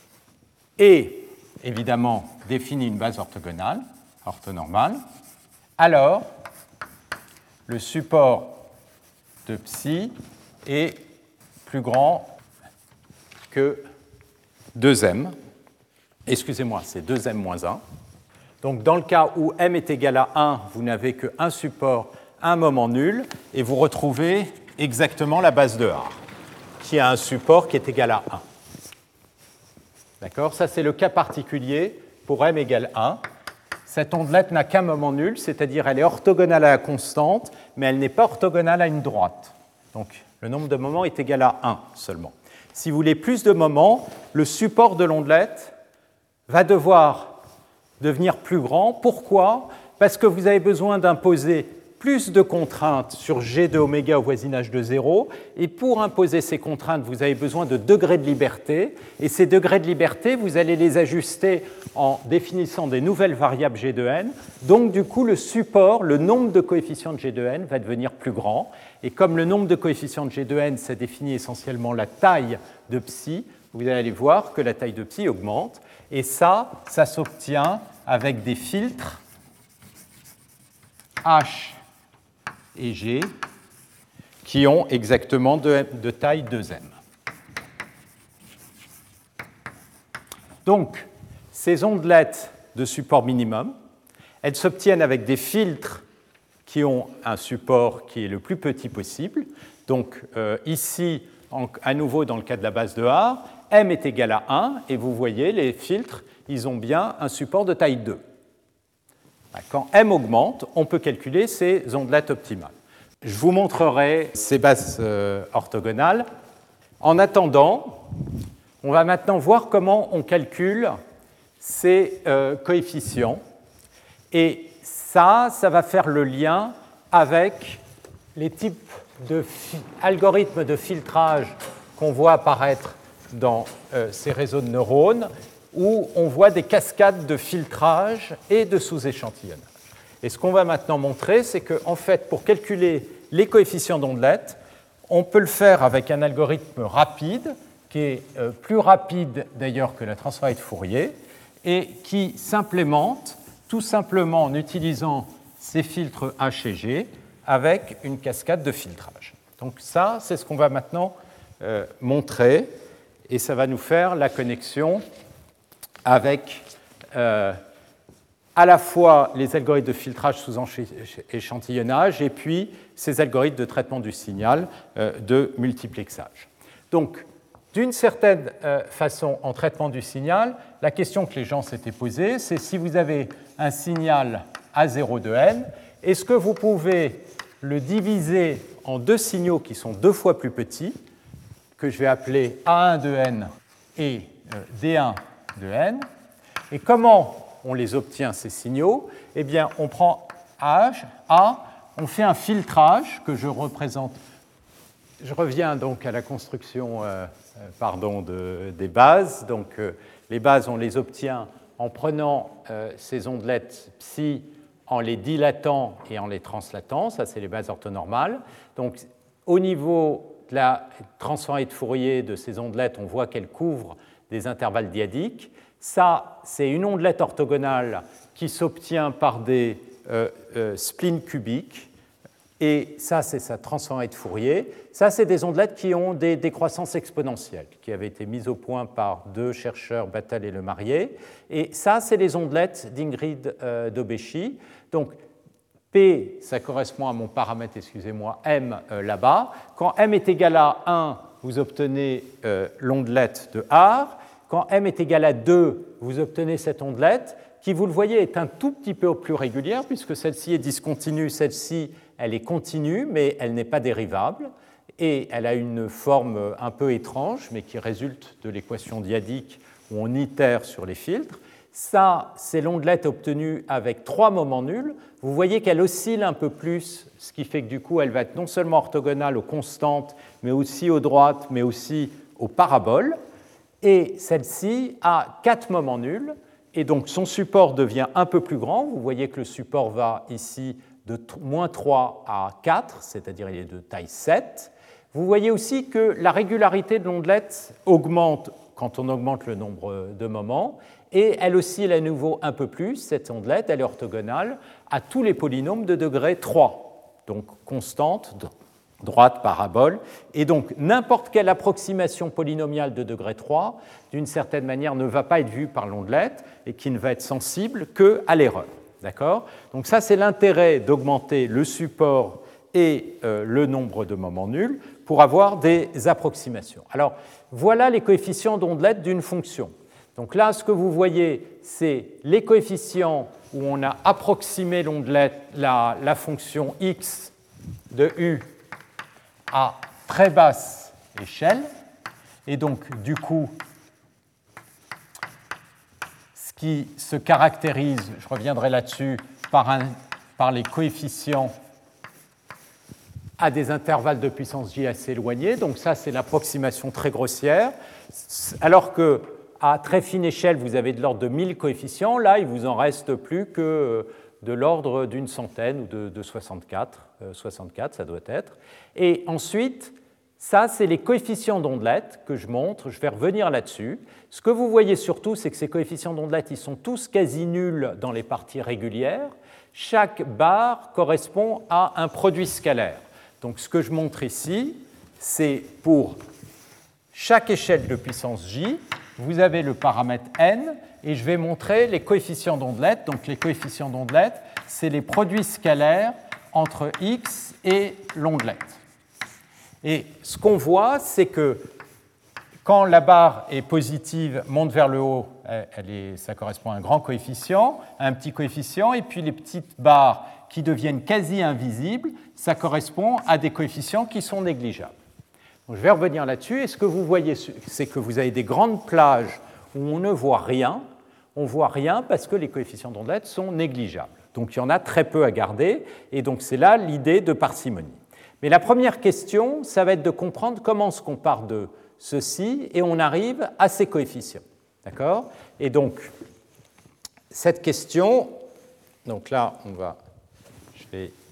et évidemment définit une base orthogonale, orthonormale, alors le support de psi est plus grand que deux m. Excusez-moi, c'est deux m moins un. Donc dans le cas où m est égal à un, vous n'avez qu'un support, un moment nul, et vous retrouvez exactement la base de R, qui a un support qui est égal à un. D'accord? Ça, c'est le cas particulier pour m égale un. Cette ondelette n'a qu'un moment nul, c'est-à-dire elle est orthogonale à la constante, mais elle n'est pas orthogonale à une droite. Donc le nombre de moments est égal à un seulement. Si vous voulez plus de moments, le support de l'ondelette va devoir devenir plus grand. Pourquoi? Parce que vous avez besoin d'imposer plus de contraintes sur G de oméga au voisinage de zéro, et pour imposer ces contraintes, vous avez besoin de degrés de liberté, et ces degrés de liberté, vous allez les ajuster en définissant des nouvelles variables G de n, donc du coup, le support, le nombre de coefficients de G de n va devenir plus grand, et comme le nombre de coefficients de G de n, ça définit essentiellement la taille de psi, vous allez voir que la taille de psi augmente, et ça, ça s'obtient avec des filtres H et G qui ont exactement de, de taille deux m. Donc, ces ondelettes de support minimum, elles s'obtiennent avec des filtres qui ont un support qui est le plus petit possible. Donc, euh, ici, en, à nouveau dans le cas de la base de R, m est égal à un, et vous voyez, les filtres, ils ont bien un support de taille deux. Quand m augmente, on peut calculer ces ondelettes optimales. Je vous montrerai ces bases euh, orthogonales. En attendant, on va maintenant voir comment on calcule ces euh, coefficients. Et ça, ça va faire le lien avec les types d'algorithmes de filtrage qu'on voit apparaître dans euh, ces réseaux de neurones, où on voit des cascades de filtrage et de sous-échantillonnage. Et ce qu'on va maintenant montrer, c'est qu'en fait, pour calculer les coefficients d'ondelettes, on peut le faire avec un algorithme rapide qui est euh, plus rapide d'ailleurs que la transformée de Fourier et qui s'implémente tout simplement en utilisant ces filtres H et G avec une cascade de filtrage. Donc ça, c'est ce qu'on va maintenant euh, montrer, et ça va nous faire la connexion avec euh, à la fois les algorithmes de filtrage sous échantillonnage et puis ces algorithmes de traitement du signal euh, de multiplexage. Donc, d'une certaine euh, façon, en traitement du signal, la question que les gens s'étaient posée, c'est si vous avez un signal A zéro de n, est-ce que vous pouvez le diviser en deux signaux qui sont deux fois plus petits, que je vais appeler A un de n et euh, D un de n. Et comment on les obtient, ces signaux? Eh bien, on prend H, A, on fait un filtrage que je représente. Je reviens donc à la construction euh, pardon, de, des bases. Donc, euh, les bases, on les obtient en prenant euh, ces ondelettes psi, en les dilatant et en les translatant. Ça, c'est les bases orthonormales. Donc, au niveau de la transformée de Fourier de ces ondelettes, on voit qu'elles couvrent des intervalles dyadiques. Ça, c'est une ondelette orthogonale qui s'obtient par des euh, euh, splines cubiques. Et ça, c'est sa transformée de Fourier. Ça, c'est des ondelettes qui ont des décroissances exponentielles, qui avaient été mises au point par deux chercheurs, Battel et Lemarié. Et ça, c'est les ondelettes d'Ingrid euh, Dobeschi. Donc, P, ça correspond à mon paramètre, excusez-moi, M euh, là-bas. Quand M est égal à un, vous obtenez euh, l'ondelette de Haar. Quand M est égal à deux, vous obtenez cette ondelette, qui, vous le voyez, est un tout petit peu plus régulière, puisque celle-ci est discontinue, celle-ci, elle est continue, mais elle n'est pas dérivable, et elle a une forme un peu étrange, mais qui résulte de l'équation dyadique où on itère sur les filtres. Ça, c'est l'ondelette obtenue avec trois moments nuls. Vous voyez qu'elle oscille un peu plus, ce qui fait que du coup, elle va être non seulement orthogonale aux constantes, mais aussi aux droites, mais aussi aux paraboles. Et celle-ci a quatre moments nuls, et donc son support devient un peu plus grand. Vous voyez que le support va ici de moins trois à quatre, c'est-à-dire il est de taille sept. Vous voyez aussi que la régularité de l'ondelette augmente quand on augmente le nombre de moments, et elle oscille à nouveau un peu plus, cette ondelette, elle est orthogonale à tous les polynômes de degré trois, donc constante, droite, parabole, et donc n'importe quelle approximation polynomiale de degré trois, d'une certaine manière, ne va pas être vue par l'ondelette et qui ne va être sensible qu'à l'erreur. D'accord ? Donc ça, c'est l'intérêt d'augmenter le support et euh, le nombre de moments nuls pour avoir des approximations. Alors, voilà les coefficients d'ondelette d'une fonction. Donc là, ce que vous voyez, c'est les coefficients où on a approximé l'ondelette, la, la fonction x de u à très basse échelle. Et donc, du coup, ce qui se caractérise, je reviendrai là-dessus, par, un, par les coefficients à des intervalles de puissance j assez éloignés. Donc ça, c'est l'approximation très grossière. Alors qu'à très fine échelle, vous avez de l'ordre de mille coefficients. Là, il ne vous en reste plus que de l'ordre d'une centaine ou de, de soixante-quatre. Euh, soixante-quatre, ça doit être. Et ensuite, ça, c'est les coefficients d'ondelette que je montre. Je vais revenir là-dessus. Ce que vous voyez surtout, c'est que ces coefficients d'ondelette, ils sont tous quasi nuls dans les parties régulières. Chaque barre correspond à un produit scalaire. Donc, ce que je montre ici, c'est pour chaque échelle de puissance j, vous avez le paramètre n, et je vais montrer les coefficients d'ondelette. Donc, les coefficients d'ondelette, c'est les produits scalaires entre x et l'ondelette. Et ce qu'on voit, c'est que quand la barre est positive, monte vers le haut, elle est, ça correspond à un grand coefficient, à un petit coefficient, et puis les petites barres qui deviennent quasi invisibles, ça correspond à des coefficients qui sont négligeables. Donc, je vais revenir là-dessus, et ce que vous voyez, c'est que vous avez des grandes plages où on ne voit rien. On ne voit rien parce que les coefficients d'ondelette sont négligeables. Donc, il y en a très peu à garder, et donc c'est là l'idée de parcimonie. Mais la première question, ça va être de comprendre comment est-ce qu'on part de ceci et on arrive à ces coefficients. D'accord ? Et donc, cette question, donc là, on va, je vais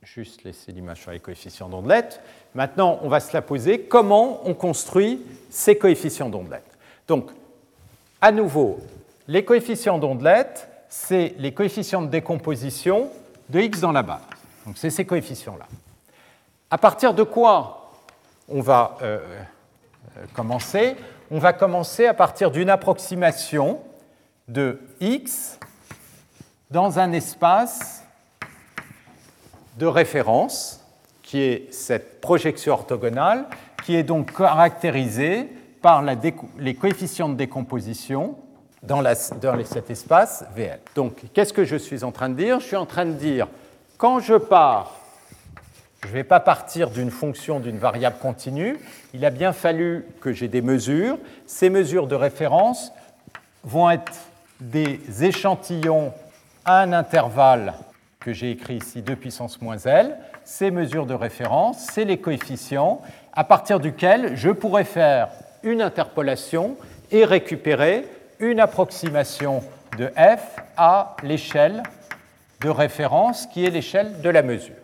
juste laisser l'image sur les coefficients d'ondelette. Maintenant, on va se la poser. Comment on construit ces coefficients d'ondelette? Donc, à nouveau, les coefficients d'ondelette, c'est les coefficients de décomposition de x dans la base. Donc, c'est ces coefficients-là. À partir de quoi on va euh, commencer? On va commencer à partir d'une approximation de x dans un espace de référence, qui est cette projection orthogonale, qui est donc caractérisée par la les coefficients de décomposition dans, la, dans cet espace V L. Donc, qu'est-ce que je suis en train de dire? Je suis en train de dire, quand je pars, je ne vais pas partir d'une fonction d'une variable continue, il a bien fallu que j'ai des mesures. Ces mesures de référence vont être des échantillons à un intervalle que j'ai écrit ici, deux puissance moins L. Ces mesures de référence, c'est les coefficients à partir duquel je pourrais faire une interpolation et récupérer une approximation de f à l'échelle de référence qui est l'échelle de la mesure.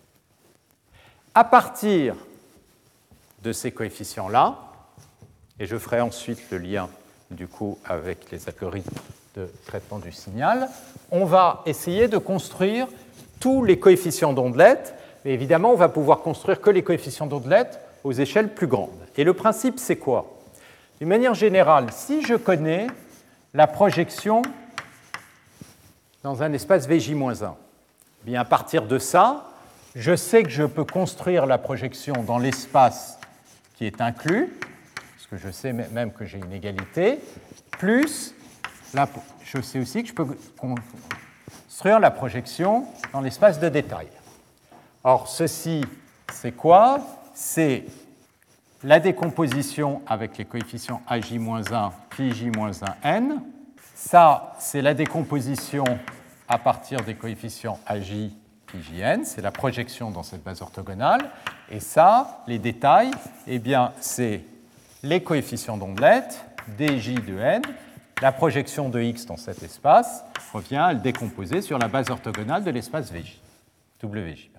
À partir de ces coefficients-là, et je ferai ensuite le lien du coup avec les algorithmes de traitement du signal, on va essayer de construire tous les coefficients d'ondelette, mais évidemment on va pouvoir construire que les coefficients d'ondelette aux échelles plus grandes. Et le principe c'est quoi? D'une manière générale, si je connais la projection dans un espace V J moins un, bien à partir de ça, je sais que je peux construire la projection dans l'espace qui est inclus, parce que je sais même que j'ai une égalité, plus la, je sais aussi que je peux construire la projection dans l'espace de détail. Or, ceci, c'est quoi? C'est la décomposition avec les coefficients A J moins un, Phi J moins un, N. Ça, c'est la décomposition à partir des coefficients A J, Phi J, N. C'est la projection dans cette base orthogonale. Et ça, les détails, eh bien, c'est les coefficients d'ondelette, D J de N. La projection de x dans cet espace revient à le décomposer sur la base orthogonale de l'espace V J, W J.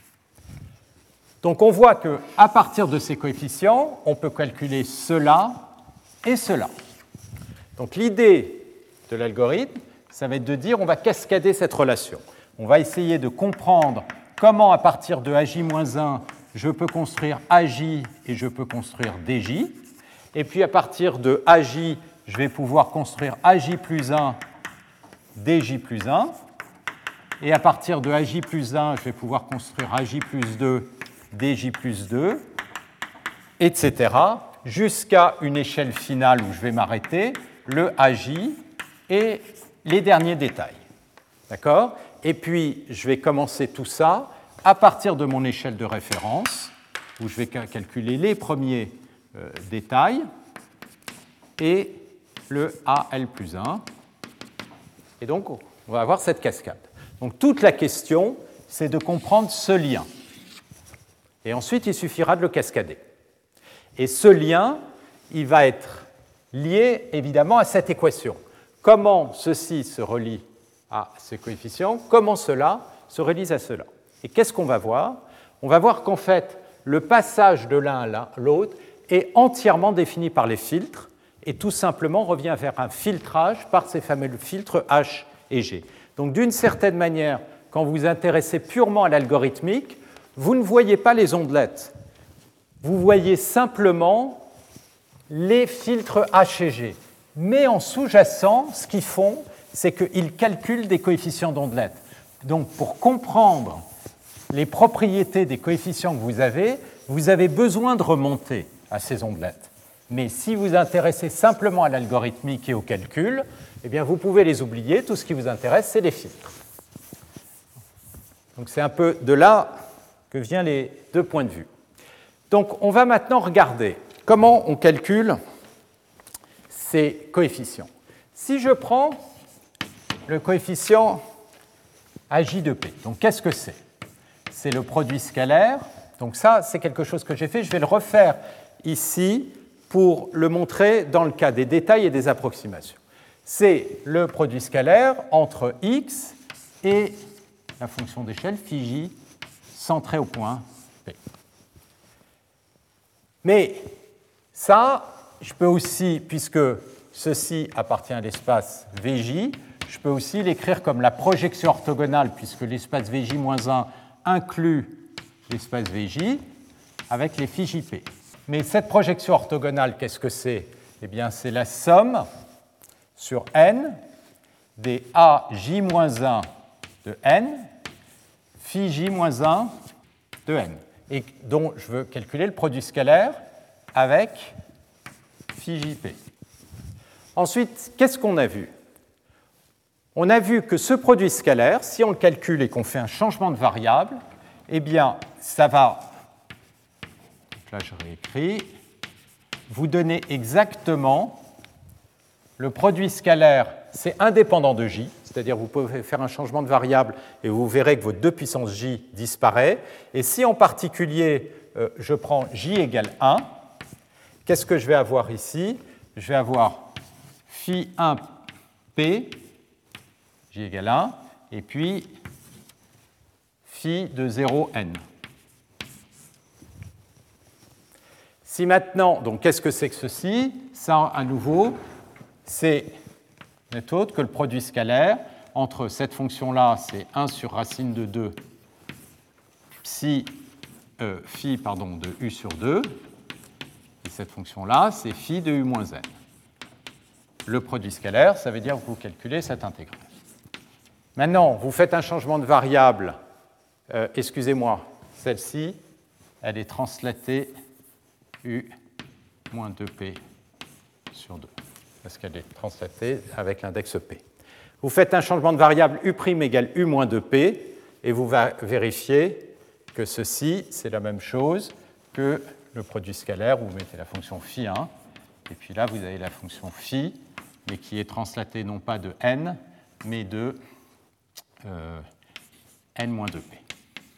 Donc on voit qu'à partir de ces coefficients, on peut calculer cela et cela. Donc l'idée de l'algorithme, ça va être de dire on va cascader cette relation. On va essayer de comprendre comment à partir de A J moins un, je peux construire A J et je peux construire D J. Et puis à partir de A J, je vais pouvoir construire A J plus un, D J plus un. Et à partir de A J plus un, je vais pouvoir construire A J plus deux, D J plus deux, et cetera, jusqu'à une échelle finale où je vais m'arrêter, le A J et les derniers détails. D'accord? Et puis, je vais commencer tout ça à partir de mon échelle de référence, où je vais calculer les premiers euh, détails, et le A L plus un. Et donc, on va avoir cette cascade. Donc, toute la question, c'est de comprendre ce lien. Et ensuite, il suffira de le cascader. Et ce lien, il va être lié, évidemment, à cette équation. Comment ceci se relie à ce coefficient, comment cela se relie à cela. Et qu'est-ce qu'on va voir? On va voir qu'en fait, le passage de l'un à l'autre est entièrement défini par les filtres, et tout simplement revient vers un filtrage par ces fameux filtres H et G. Donc d'une certaine manière, quand vous vous intéressez purement à l'algorithmique, vous ne voyez pas les ondelettes. Vous voyez simplement les filtres H et G. Mais en sous-jacent, ce qu'ils font, c'est qu'ils calculent des coefficients d'ondelettes. Donc pour comprendre les propriétés des coefficients que vous avez, vous avez besoin de remonter à ces ondelettes. Mais si vous vous intéressez simplement à l'algorithmique et au calcul, eh bien vous pouvez les oublier. Tout ce qui vous intéresse, c'est les filtres. Donc c'est un peu de là que viennent les deux points de vue. Donc on va maintenant regarder comment on calcule ces coefficients. Si je prends le coefficient A J de P, donc qu'est-ce que c'est? C'est le produit scalaire. Donc ça, c'est quelque chose que j'ai fait. Je vais le refaire ici pour le montrer dans le cas des détails et des approximations. C'est le produit scalaire entre x et la fonction d'échelle phi j centré au point P. Mais ça, je peux aussi, puisque ceci appartient à l'espace V J, je peux aussi l'écrire comme la projection orthogonale, puisque l'espace V J moins un inclut l'espace V J, avec les phi J P. Mais cette projection orthogonale, qu'est-ce que c'est? Eh bien, c'est la somme sur n des A J moins un de n, phi J moins un de n, et dont je veux calculer le produit scalaire avec phi J P. Ensuite, qu'est-ce qu'on a vu? On a vu que ce produit scalaire, si on le calcule et qu'on fait un changement de variable, eh bien, ça va, donc là je réécris, vous donner exactement le produit scalaire, c'est indépendant de J, c'est-à-dire vous pouvez faire un changement de variable et vous verrez que votre deux puissance J disparaît. Et si en particulier, euh, je prends J égale un, qu'est-ce que je vais avoir ici? Je vais avoir phi un P, J égale un, et puis phi de zéro n. Si maintenant, donc qu'est-ce que c'est que ceci? Ça, à nouveau, c'est n'est autre que le produit scalaire entre cette fonction-là, c'est un sur racine de deux, psi, euh, phi pardon, de u sur deux, et cette fonction-là, c'est phi de u moins n. Le produit scalaire, ça veut dire que vous calculez cette intégrale. Maintenant, vous faites un changement de variable, euh, excusez-moi, celle-ci, elle est translatée u moins deux p sur deux, parce qu'elle est translatée avec l'index P. Vous faites un changement de variable u' égale u moins deux p, et vous vérifiez que ceci, c'est la même chose que le produit scalaire, vous mettez la fonction phi un, et puis là, vous avez la fonction phi, mais qui est translatée non pas de n, mais de euh, n moins deux p.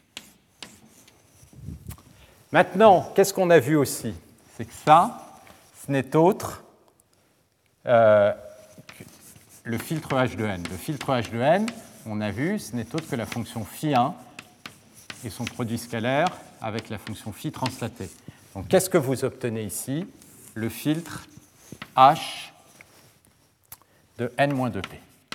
Maintenant, qu'est-ce qu'on a vu aussi? C'est que ça, ce n'est autre euh, que le filtre H de n. Le filtre H de n, on a vu, ce n'est autre que la fonction phi un et son produit scalaire avec la fonction phi translatée. Donc, qu'est-ce que vous obtenez ici? Le filtre H de n moins deux p.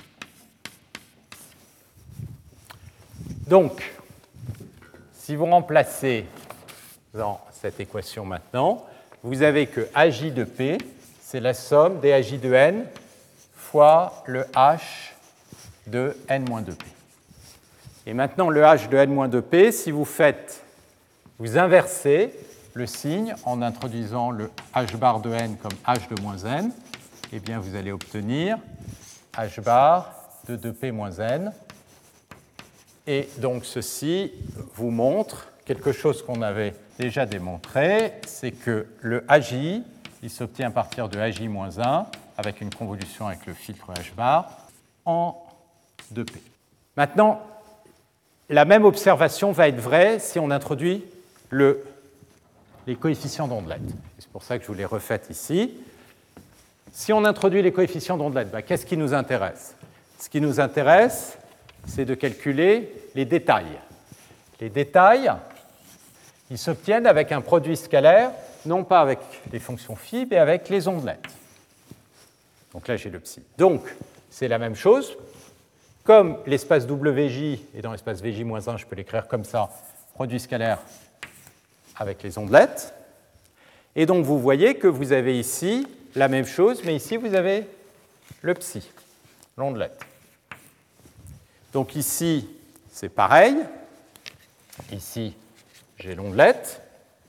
Donc, si vous remplacez dans cette équation maintenant, vous avez que A J de P, c'est la somme des A J de n fois le H de n moins deux p. Et maintenant, le H de n moins deux p, si vous faites, vous inversez le signe en introduisant le H bar de n comme H de moins n, eh bien, vous allez obtenir H bar de deux p moins n. Et donc, ceci vous montre quelque chose qu'on avait déjà démontré, c'est que le A J, il s'obtient à partir de A J moins un avec une convolution avec le filtre H bar en deux p. Maintenant, la même observation va être vraie si on introduit le, les coefficients d'ondelette. C'est pour ça que je vous les refaites ici. Si on introduit les coefficients d'ondelette, ben, qu'est-ce qui nous intéresse? Ce qui nous intéresse, c'est de calculer les détails. Les détails, ils s'obtiennent avec un produit scalaire, non pas avec les fonctions phi, mais avec les ondelettes. Donc là, j'ai le psi. Donc, c'est la même chose. Comme l'espace W J est dans l'espace V J moins un, je peux l'écrire comme ça, produit scalaire avec les ondelettes. Et donc, vous voyez que vous avez ici la même chose, mais ici, vous avez le psi, l'ondelette. Donc ici, c'est pareil. Ici, j'ai l'ondelette,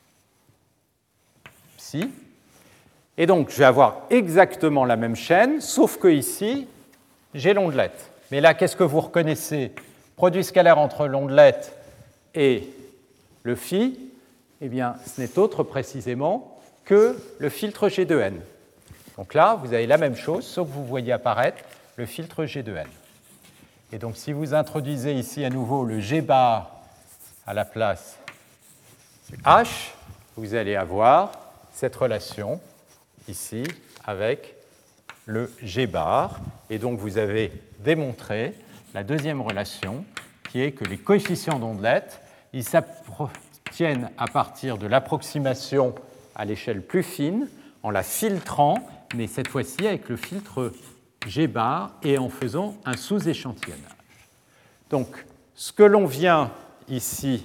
psi. Et donc, je vais avoir exactement la même chaîne, sauf que ici, j'ai l'ondelette. Mais là, qu'est-ce que vous reconnaissez? Produit scalaire entre l'ondelette et le phi, eh bien, ce n'est autre précisément que le filtre G de n. Donc là, vous avez la même chose, sauf que vous voyez apparaître le filtre G de n. Et donc, si vous introduisez ici à nouveau le G bar à la place du H, vous allez avoir cette relation ici avec le G bar. Et donc, vous avez démontré la deuxième relation, qui est que les coefficients d'ondelette, ils s'obtiennent à partir de l'approximation à l'échelle plus fine, en la filtrant, mais cette fois-ci avec le filtre G bar et en faisant un sous-échantillonnage. Donc, ce que l'on vient ici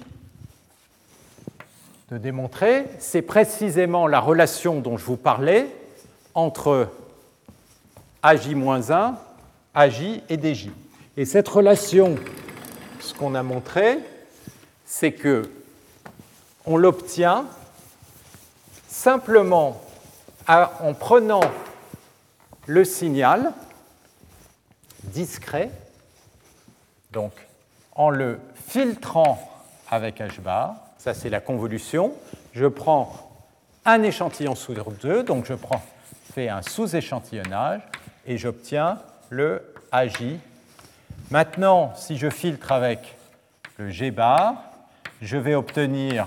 de démontrer, c'est précisément la relation dont je vous parlais entre A J moins un, A J et D J. Et cette relation, ce qu'on a montré, c'est que on l'obtient simplement en prenant le signal discret, donc en le filtrant avec H bar, ça c'est la convolution, je prends un échantillon sur deux, donc je prends, fais un sous-échantillonnage et j'obtiens le A J. Maintenant, si je filtre avec le G bar, je vais obtenir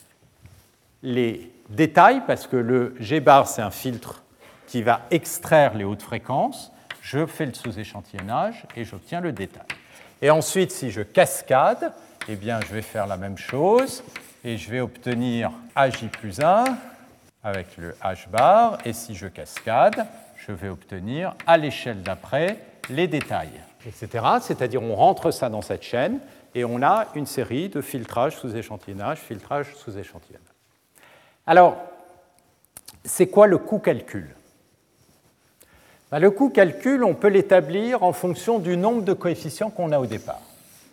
les détails, parce que le G bar, c'est un filtre qui va extraire les hautes fréquences. Je fais le sous-échantillonnage et j'obtiens le détail. Et ensuite, si je cascade, eh bien, je vais faire la même chose et je vais obtenir A J plus un avec le H bar. Et si je cascade, je vais obtenir à l'échelle d'après les détails, et cetera. C'est-à-dire, on rentre ça dans cette chaîne et on a une série de filtrages sous-échantillonnage, filtrage sous-échantillonnage. Alors, c'est quoi le coût calcul? Ben, le coût calcul, on peut l'établir en fonction du nombre de coefficients qu'on a au départ.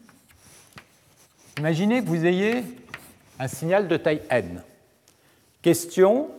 Imaginez que vous ayez un signal de taille n. Question,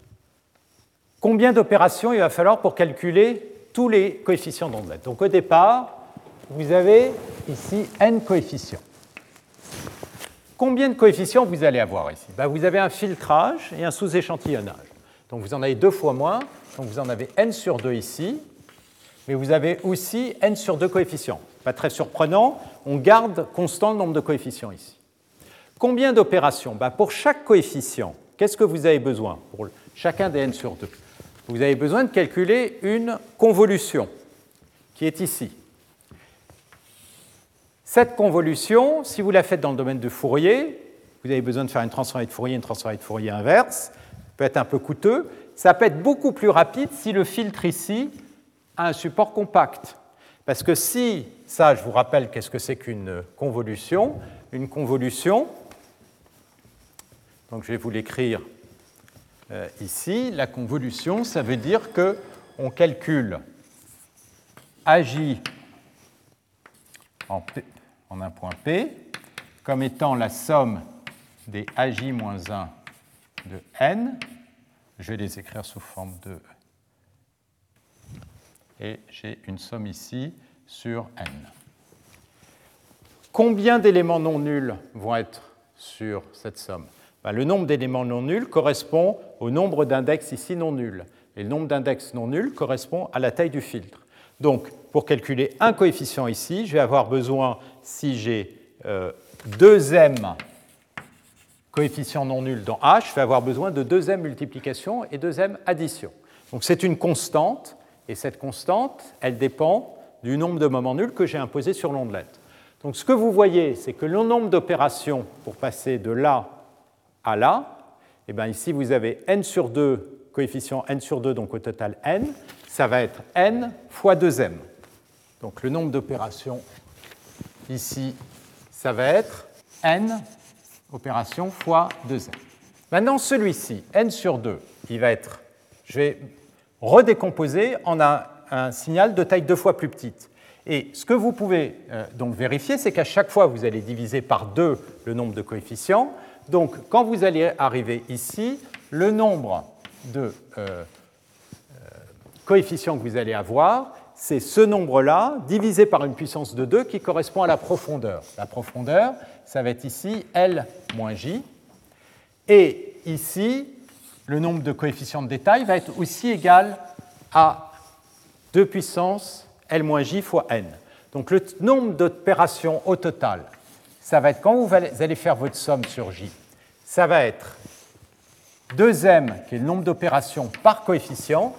combien d'opérations il va falloir pour calculer tous les coefficients d'onde? Donc au départ, vous avez ici n coefficients. Combien de coefficients vous allez avoir ici? Ben, vous avez un filtrage et un sous-échantillonnage. Donc vous en avez deux fois moins, donc vous en avez n sur deux ici, mais vous avez aussi n sur deux coefficients. Pas très surprenant, on garde constant le nombre de coefficients ici. Combien d'opérations? Ben, pour chaque coefficient, qu'est-ce que vous avez besoin? Pour chacun des n sur deux, vous avez besoin de calculer une convolution qui est ici. Cette convolution, si vous la faites dans le domaine de Fourier, vous avez besoin de faire une transformée de Fourier, une transformée de Fourier inverse, ça peut être un peu coûteux, ça peut être beaucoup plus rapide si le filtre ici a un support compact. Parce que si, ça je vous rappelle qu'est-ce que c'est qu'une convolution, une convolution, donc je vais vous l'écrire euh, ici, la convolution, ça veut dire qu'on calcule A J en, P, en un point P comme étant la somme des A J moins un de n. Je vais les écrire sous forme de... Et j'ai une somme ici sur n. Combien d'éléments non nuls vont être sur cette somme? Ben, le nombre d'éléments non nuls correspond au nombre d'index ici non nuls. Et le nombre d'index non nuls correspond à la taille du filtre. Donc, pour calculer un coefficient ici, je vais avoir besoin, si j'ai euh, deux m coefficients non nuls dans H, je vais avoir besoin de deux m multiplication et deux m addition. Donc, c'est une constante, et cette constante, elle dépend du nombre de moments nuls que j'ai imposé sur l'ondelette. Donc, ce que vous voyez, c'est que le nombre d'opérations pour passer de là à là, et bien ici, vous avez n sur deux, coefficient n sur deux, donc au total n, ça va être n fois deux m. Donc le nombre d'opérations ici, ça va être n opérations fois deux m. Maintenant, celui-ci, n sur deux, il va être, je vais redécomposer en un, un signal de taille deux fois plus petite. Et ce que vous pouvez euh, donc vérifier, c'est qu'à chaque fois, vous allez diviser par deux le nombre de coefficients. Donc, quand vous allez arriver ici, le nombre de euh, euh, coefficients que vous allez avoir, c'est ce nombre-là divisé par une puissance de deux qui correspond à la profondeur. La profondeur, ça va être ici L moins J. Et ici, le nombre de coefficients de détail va être aussi égal à deux puissance L moins J fois N. Donc, le nombre d'opérations au total, ça va être, quand vous allez faire votre somme sur J, ça va être deux m, qui est le nombre d'opérations par coefficient,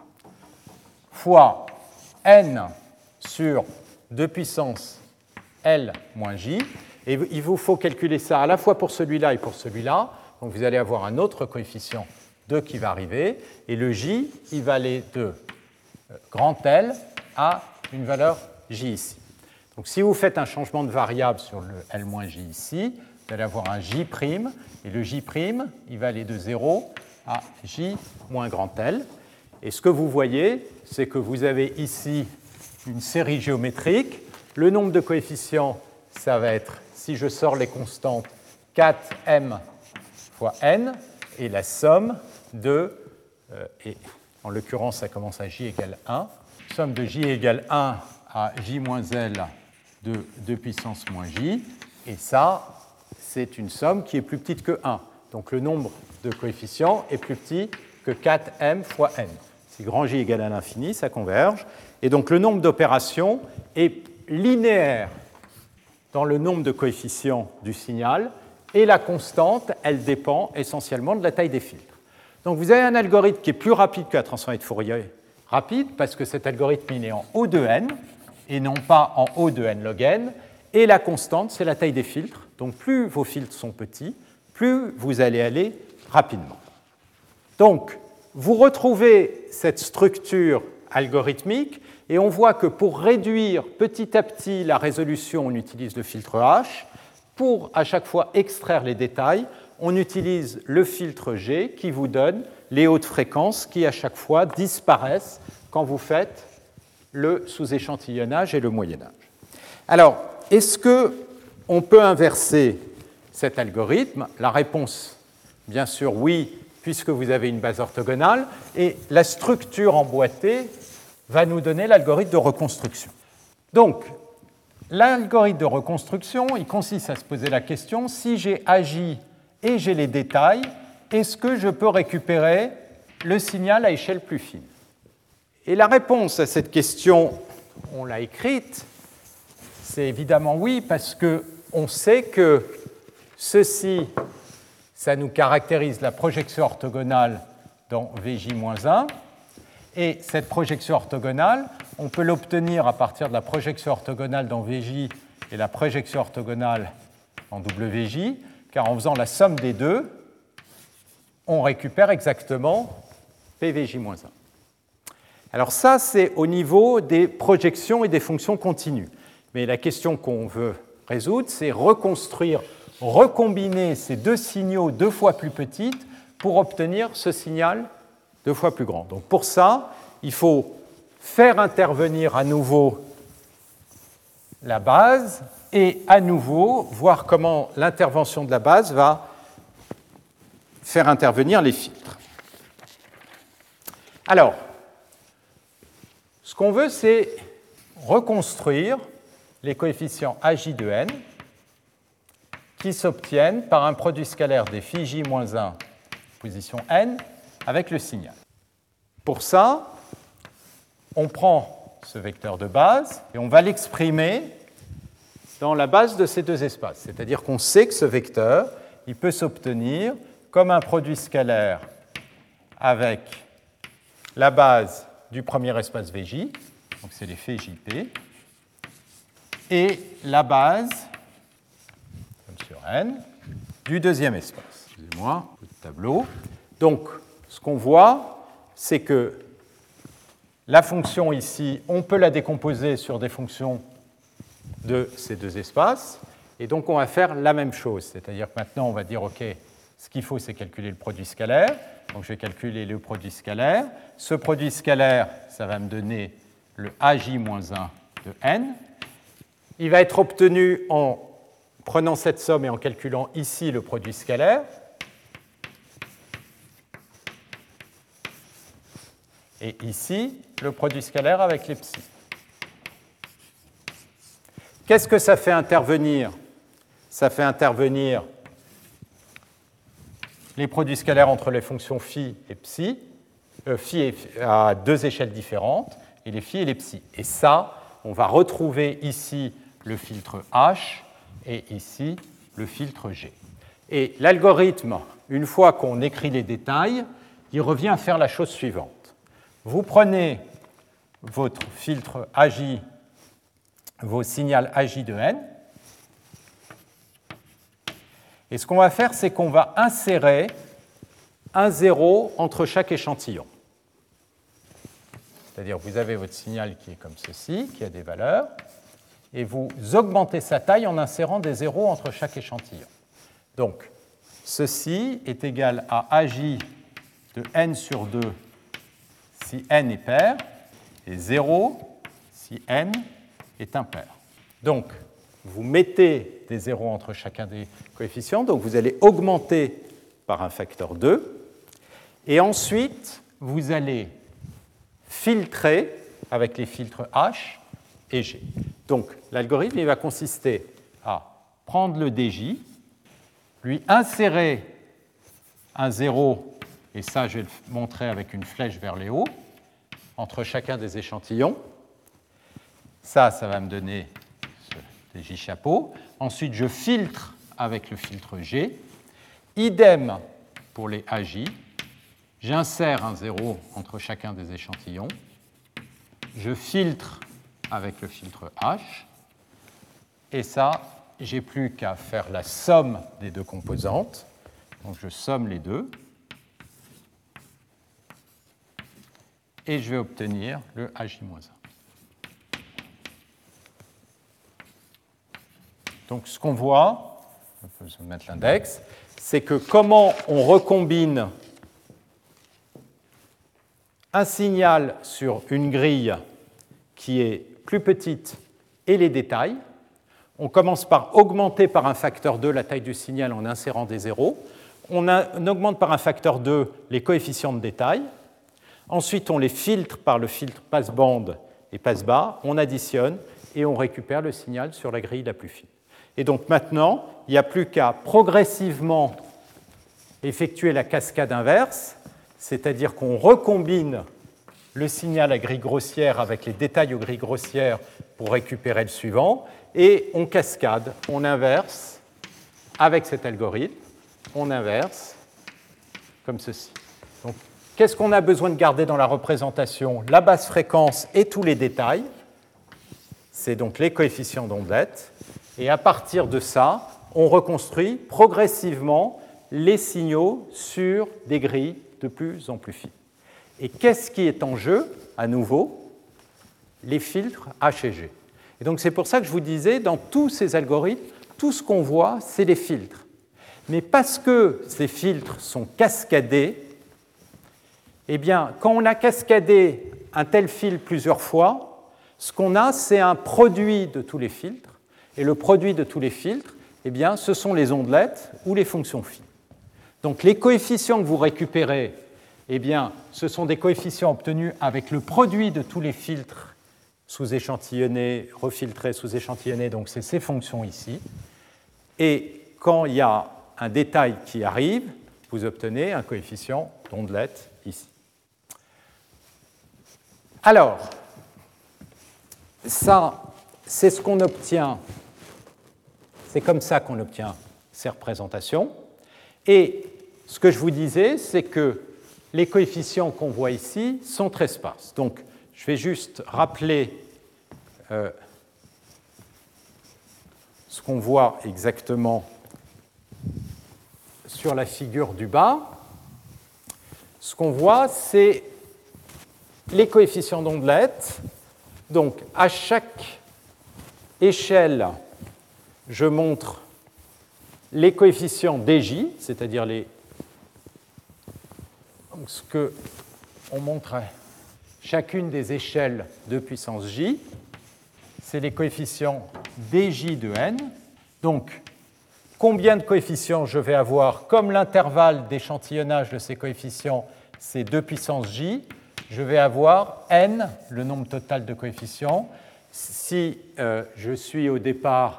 fois n sur deux puissance L moins J. Et il vous faut calculer ça à la fois pour celui-là et pour celui-là. Donc vous allez avoir un autre coefficient deux qui va arriver. Et le J, il va aller de grand L à une valeur J ici. Donc si vous faites un changement de variable sur le L-J ici, vous allez avoir un J', et le J', il va aller de zéro à J moins grand L. Et ce que vous voyez, c'est que vous avez ici une série géométrique. Le nombre de coefficients, ça va être, si je sors les constantes, quatre m fois n, et la somme de, euh, et en l'occurrence, ça commence à j égale un, somme de j égale un à j moins L de deux puissance moins j, et ça, c'est une somme qui est plus petite que un. Donc le nombre de coefficients est plus petit que quatre m fois n. Si grand J égale à l'infini, ça converge. Et donc le nombre d'opérations est linéaire dans le nombre de coefficients du signal, et la constante, elle dépend essentiellement de la taille des filtres. Donc vous avez un algorithme qui est plus rapide que la transformée de Fourier rapide, parce que cet algorithme il est en O de n, et non pas en O de n log n, et la constante, c'est la taille des filtres. Donc plus vos filtres sont petits, plus vous allez aller rapidement. Donc, vous retrouvez cette structure algorithmique, et on voit que pour réduire petit à petit la résolution, on utilise le filtre H. Pour à chaque fois extraire les détails, on utilise le filtre G qui vous donne les hautes fréquences qui à chaque fois disparaissent quand vous faites le sous-échantillonnage et le moyennage. Alors, est-ce qu'on peut inverser cet algorithme? La réponse, bien sûr, oui, puisque vous avez une base orthogonale, et la structure emboîtée va nous donner l'algorithme de reconstruction. Donc, l'algorithme de reconstruction, il consiste à se poser la question, si j'ai agi et j'ai les détails, est-ce que je peux récupérer le signal à échelle plus fine? Et la réponse à cette question, on l'a écrite, c'est évidemment oui, parce qu'on sait que ceci, ça nous caractérise la projection orthogonale dans V J moins un, et cette projection orthogonale, on peut l'obtenir à partir de la projection orthogonale dans V J et la projection orthogonale en W J, car en faisant la somme des deux, on récupère exactement P V J moins un. Alors ça, c'est au niveau des projections et des fonctions continues. Mais la question qu'on veut résoudre, c'est reconstruire, recombiner ces deux signaux deux fois plus petites pour obtenir ce signal deux fois plus grand. Donc pour ça, il faut faire intervenir à nouveau la base et à nouveau voir comment l'intervention de la base va faire intervenir les filtres. Alors, ce qu'on veut, c'est reconstruire les coefficients A J de n qui s'obtiennent par un produit scalaire des phi j moins un position n avec le signal. Pour ça, on prend ce vecteur de base et on va l'exprimer dans la base de ces deux espaces. C'est-à-dire qu'on sait que ce vecteur, il peut s'obtenir comme un produit scalaire avec la base du premier espace V J, donc c'est les phi J P, et la base, comme sur n, du deuxième espace. Excusez-moi, un peu de tableau. Donc, ce qu'on voit, c'est que la fonction ici, on peut la décomposer sur des fonctions de ces deux espaces, et donc on va faire la même chose. C'est-à-dire que maintenant, on va dire, OK, ce qu'il faut, c'est calculer le produit scalaire. Donc, je vais calculer le produit scalaire. Ce produit scalaire, ça va me donner le A J moins un de n. Il va être obtenu en prenant cette somme et en calculant ici le produit scalaire. Et ici, le produit scalaire avec les psi. Qu'est-ce que ça fait intervenir? Ça fait intervenir les produits scalaires entre les fonctions phi et psi, euh, phi à deux échelles différentes, et les phi et les psi. Et ça, on va retrouver ici le filtre H et ici le filtre G. Et l'algorithme, une fois qu'on écrit les détails, il revient à faire la chose suivante. Vous prenez votre filtre A J, vos signaux A J de n, Et ce qu'on va faire, c'est qu'on va insérer un zéro entre chaque échantillon. C'est-à-dire vous avez votre signal qui est comme ceci, qui a des valeurs, et vous augmentez sa taille en insérant des zéros entre chaque échantillon. Donc, ceci est égal à A J de n sur deux si n est pair, et zéro si n est impair. Donc, vous mettez des zéros entre chacun des coefficients, donc vous allez augmenter par un facteur deux, et ensuite, vous allez filtrer avec les filtres H et G. Donc, l'algorithme il va consister à prendre le D J, lui insérer un zéro, et ça, je vais le montrer avec une flèche vers les hauts, entre chacun des échantillons. Ça, ça va me donner ce D J chapeau. Ensuite, je filtre avec le filtre G. Idem pour les A J. J'insère un zéro entre chacun des échantillons. Je filtre avec le filtre H. Et ça, j'ai plus qu'à faire la somme des deux composantes. Donc je somme les deux. Et je vais obtenir le A J moins un. Donc ce qu'on voit, on peut mettre l'index, c'est que comment on recombine un signal sur une grille qui est plus petite et les détails. On commence par augmenter par un facteur deux la taille du signal en insérant des zéros. On, a, on augmente par un facteur deux les coefficients de détail. Ensuite, on les filtre par le filtre passe-bande et passe-bas. On additionne et on récupère le signal sur la grille la plus fine. Et donc maintenant, il n'y a plus qu'à progressivement effectuer la cascade inverse, c'est-à-dire qu'on recombine le signal à grille grossière avec les détails aux grilles grossières pour récupérer le suivant, et on cascade, on inverse avec cet algorithme, on inverse comme ceci. Donc, qu'est-ce qu'on a besoin de garder dans la représentation? La basse fréquence et tous les détails, c'est donc les coefficients d'ondelette, et à partir de ça, on reconstruit progressivement les signaux sur des grilles de plus en plus fines. Et qu'est-ce qui est en jeu, à nouveau? Les filtres H et G. Et donc c'est pour ça que je vous disais, dans tous ces algorithmes, tout ce qu'on voit, c'est les filtres. Mais parce que ces filtres sont cascadés, eh bien, quand on a cascadé un tel fil plusieurs fois, ce qu'on a, c'est un produit de tous les filtres. Et le produit de tous les filtres, eh bien, ce sont les ondelettes ou les fonctions φ. Donc les coefficients que vous récupérez, eh bien, ce sont des coefficients obtenus avec le produit de tous les filtres sous-échantillonnés, refiltrés, sous-échantillonnés, donc c'est ces fonctions ici. Et quand il y a un détail qui arrive, vous obtenez un coefficient d'ondelette ici. Alors, ça, c'est ce qu'on obtient, c'est comme ça qu'on obtient ces représentations. Et ce que je vous disais, c'est que les coefficients qu'on voit ici sont très sparses. Donc, je vais juste rappeler euh, ce qu'on voit exactement sur la figure du bas. Ce qu'on voit, c'est les coefficients d'ondelette. Donc, à chaque échelle, je montre les coefficients D J, c'est-à-dire les... Donc, ce qu'on montre à chacune des échelles de puissance J, c'est les coefficients D J de n. Donc, combien de coefficients je vais avoir? Comme l'intervalle d'échantillonnage de ces coefficients, c'est deux puissance J, je vais avoir n, le nombre total de coefficients. Si euh, je suis au départ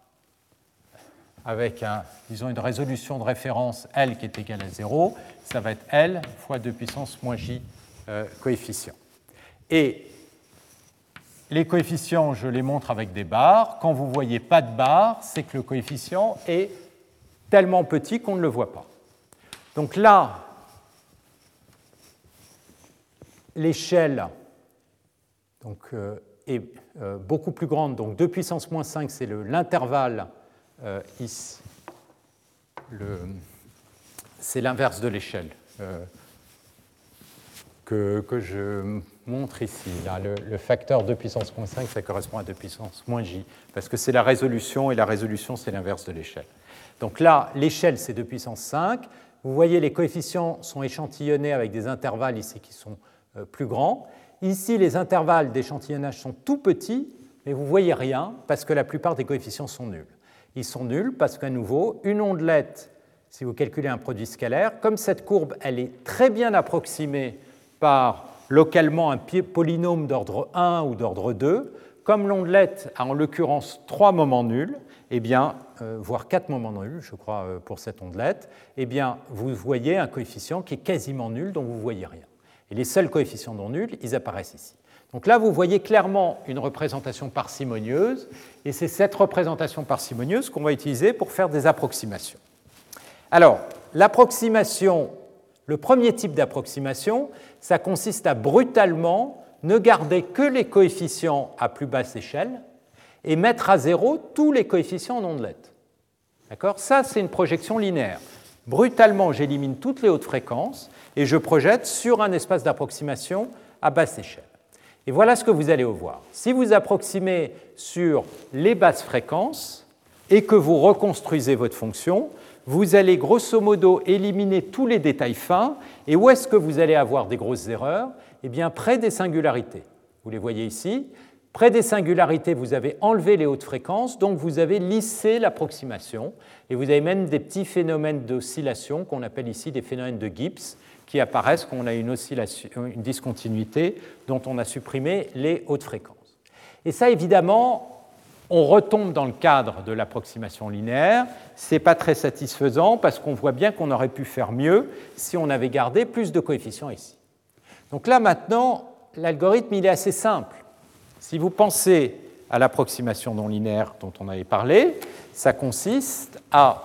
avec un, disons, une résolution de référence L qui est égale à zéro, ça va être L fois deux puissance moins J euh, coefficients. Et les coefficients, je les montre avec des barres. Quand vous ne voyez pas de barres, c'est que le coefficient est tellement petit qu'on ne le voit pas. Donc là, l'échelle donc, euh, est euh, beaucoup plus grande. Donc deux puissance moins cinq, c'est l'intervalle euh, ici. le, c'est l'inverse de l'échelle euh, que, que je montre ici. Là, le, le facteur deux puissance moins cinq, ça correspond à deux puissance moins j, parce que c'est la résolution, et la résolution, c'est l'inverse de l'échelle. Donc là, l'échelle, c'est deux puissance cinq. Vous voyez, les coefficients sont échantillonnés avec des intervalles ici qui sont euh, plus grands. Ici, les intervalles d'échantillonnage sont tout petits, mais vous ne voyez rien parce que la plupart des coefficients sont nuls. Ils sont nuls parce qu'à nouveau, une ondelette, si vous calculez un produit scalaire, comme cette courbe elle est très bien approximée par localement un polynôme d'ordre un ou d'ordre deux, comme l'ondelette a en l'occurrence trois moments nuls, eh bien, euh, voire quatre moments nuls, je crois, euh, pour cette ondelette, eh bien, vous voyez un coefficient qui est quasiment nul, dont vous ne voyez rien. Et les seuls coefficients non nuls, ils apparaissent ici. Donc là, vous voyez clairement une représentation parcimonieuse, et c'est cette représentation parcimonieuse qu'on va utiliser pour faire des approximations. Alors, l'approximation, le premier type d'approximation, ça consiste à brutalement ne garder que les coefficients à plus basse échelle et mettre à zéro tous les coefficients en ondelette. D'accord ? Ça, c'est une projection linéaire. Brutalement, j'élimine toutes les hautes fréquences et je projette sur un espace d'approximation à basse échelle. Et voilà ce que vous allez voir. Si vous approximez sur les basses fréquences et que vous reconstruisez votre fonction, vous allez grosso modo éliminer tous les détails fins. Et où est-ce que vous allez avoir des grosses erreurs ? Eh bien, près des singularités. Vous les voyez ici. Près des singularités, vous avez enlevé les hautes fréquences, donc vous avez lissé l'approximation. Et vous avez même des petits phénomènes d'oscillation qu'on appelle ici des phénomènes de Gibbs, qui apparaissent quand on a une, oscillation, une discontinuité dont on a supprimé les hautes fréquences. Et ça, évidemment, on retombe dans le cadre de l'approximation linéaire. Ce n'est pas très satisfaisant parce qu'on voit bien qu'on aurait pu faire mieux si on avait gardé plus de coefficients ici. Donc là, maintenant, l'algorithme il est assez simple. Si vous pensez à l'approximation non linéaire dont on avait parlé, ça consiste à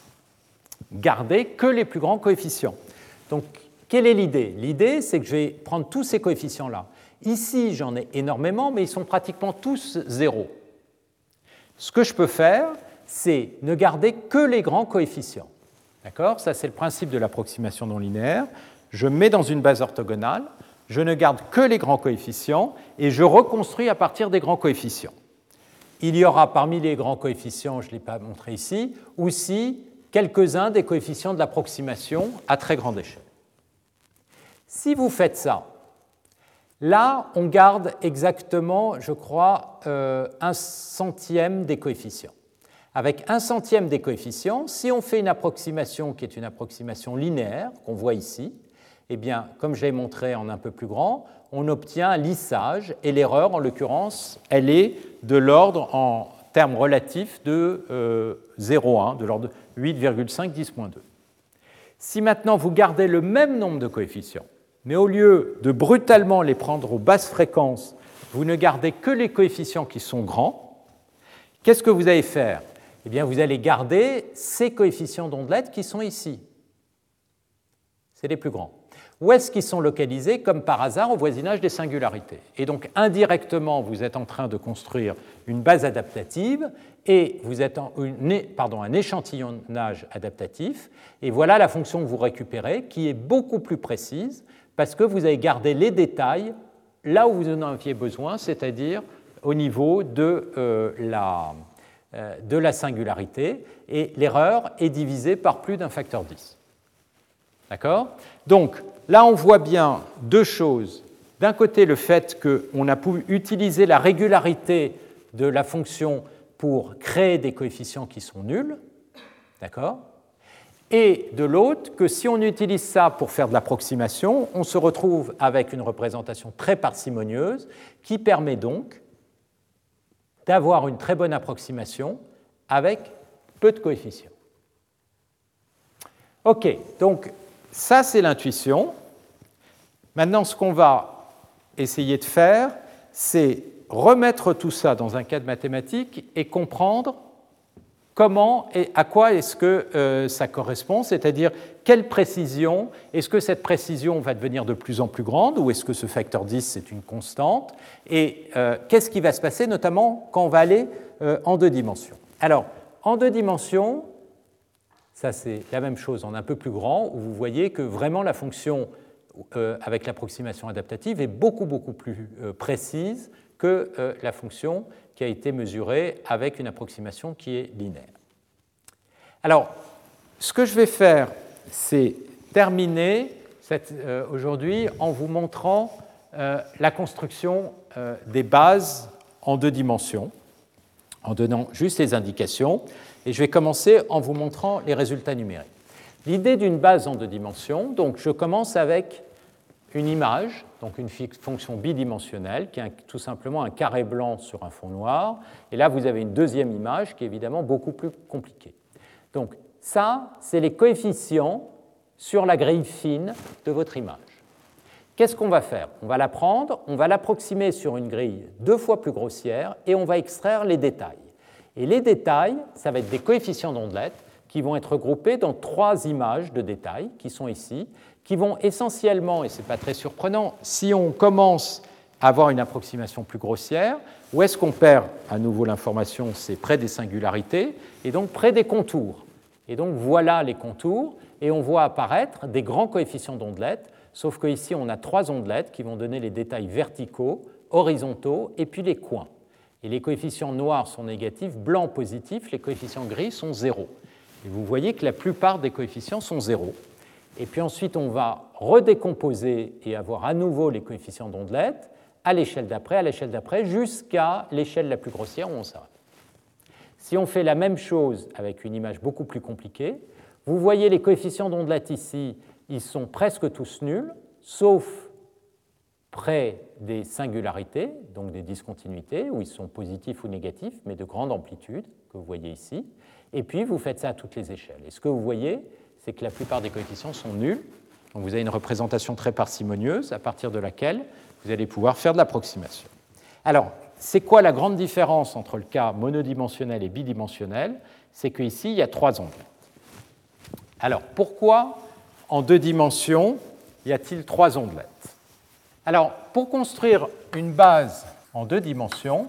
garder que les plus grands coefficients. Donc, quelle est l'idée ? L'idée, c'est que je vais prendre tous ces coefficients-là. Ici, j'en ai énormément, mais ils sont pratiquement tous zéro. Ce que je peux faire, c'est ne garder que les grands coefficients. D'accord ? Ça, c'est le principe de l'approximation non linéaire. Je mets dans une base orthogonale, je ne garde que les grands coefficients et je reconstruis à partir des grands coefficients. Il y aura parmi les grands coefficients, je ne l'ai pas montré ici, aussi quelques-uns des coefficients de l'approximation à très grande échelle. Si vous faites ça, là, on garde exactement, je crois, euh, un centième des coefficients. Avec un centième des coefficients, si on fait une approximation qui est une approximation linéaire, qu'on voit ici, eh bien, comme je l'ai montré en un peu plus grand, on obtient un lissage, et l'erreur, en l'occurrence, elle est de l'ordre, en termes relatifs, de euh, zéro virgule un, de l'ordre de huit virgule cinq, dix moins deux. Si maintenant vous gardez le même nombre de coefficients, mais au lieu de brutalement les prendre aux basses fréquences, vous ne gardez que les coefficients qui sont grands, qu'est-ce que vous allez faire ? Eh bien, vous allez garder ces coefficients d'ondelette qui sont ici. C'est les plus grands. Où est-ce qu'ils sont localisés ? Comme par hasard, au voisinage des singularités. Et donc, indirectement, vous êtes en train de construire une base adaptative et vous êtes en une, pardon, un échantillonnage adaptatif. Et voilà la fonction que vous récupérez, qui est beaucoup plus précise, parce que vous avez gardé les détails là où vous en aviez besoin, c'est-à-dire au niveau de, euh, la, euh, de la singularité, et l'erreur est divisée par plus d'un facteur dix. D'accord ? Donc, là, on voit bien deux choses. D'un côté, le fait qu'on a pu utiliser la régularité de la fonction pour créer des coefficients qui sont nuls, d'accord ? Et de l'autre, que si on utilise ça pour faire de l'approximation, on se retrouve avec une représentation très parcimonieuse qui permet donc d'avoir une très bonne approximation avec peu de coefficients. OK, donc ça c'est l'intuition. Maintenant, ce qu'on va essayer de faire, c'est remettre tout ça dans un cadre mathématique et comprendre comment et à quoi est-ce que euh, ça correspond, c'est-à-dire quelle précision, est-ce que cette précision va devenir de plus en plus grande ou est-ce que ce facteur dix c'est une constante et euh, qu'est-ce qui va se passer notamment quand on va aller euh, en deux dimensions. Alors, en deux dimensions, Ça, c'est la même chose en un peu plus grand, où vous voyez que vraiment la fonction euh, avec l'approximation adaptative est beaucoup, beaucoup plus euh, précise que euh, la fonction qui a été mesurée avec une approximation qui est linéaire. Alors, ce que je vais faire, c'est terminer euh, aujourd'hui en vous montrant euh, la construction euh, des bases en deux dimensions, en donnant juste les indications. Et je vais commencer en vous montrant les résultats numériques. L'idée d'une base en deux dimensions, donc je commence avec une image, donc une fonction bidimensionnelle, qui est tout simplement un carré blanc sur un fond noir. Et là, vous avez une deuxième image qui est évidemment beaucoup plus compliquée. Donc ça, c'est les coefficients sur la grille fine de votre image. Qu'est-ce qu'on va faire? On va la prendre, on va l'approximer sur une grille deux fois plus grossière et on va extraire les détails. Et les détails, ça va être des coefficients d'ondelettes qui vont être regroupés dans trois images de détails qui sont ici, qui vont essentiellement, et ce n'est pas très surprenant, si on commence à avoir une approximation plus grossière, où est-ce qu'on perd à nouveau l'information? C'est près des singularités et donc près des contours. Et donc voilà les contours et on voit apparaître des grands coefficients d'ondelettes, sauf qu'ici on a trois ondelettes qui vont donner les détails verticaux, horizontaux et puis les coins. Et les coefficients noirs sont négatifs, blancs positifs, les coefficients gris sont zéro. Et vous voyez que la plupart des coefficients sont zéro. Et puis ensuite, on va redécomposer et avoir à nouveau les coefficients d'ondelettes à l'échelle d'après, à l'échelle d'après, jusqu'à l'échelle la plus grossière où on s'arrête. Si on fait la même chose avec une image beaucoup plus compliquée, vous voyez les coefficients d'ondelettes ici, ils sont presque tous nuls, sauf près des singularités, donc des discontinuités, où ils sont positifs ou négatifs, mais de grande amplitude, que vous voyez ici. Et puis, vous faites ça à toutes les échelles. Et ce que vous voyez, c'est que la plupart des coefficients sont nuls. Donc, vous avez une représentation très parcimonieuse, à partir de laquelle vous allez pouvoir faire de l'approximation. Alors, c'est quoi la grande différence entre le cas monodimensionnel et bidimensionnel? C'est qu'ici, il y a trois ondelettes. Alors, pourquoi, en deux dimensions, y a-t-il trois ondelettes? Alors, pour construire une base en deux dimensions,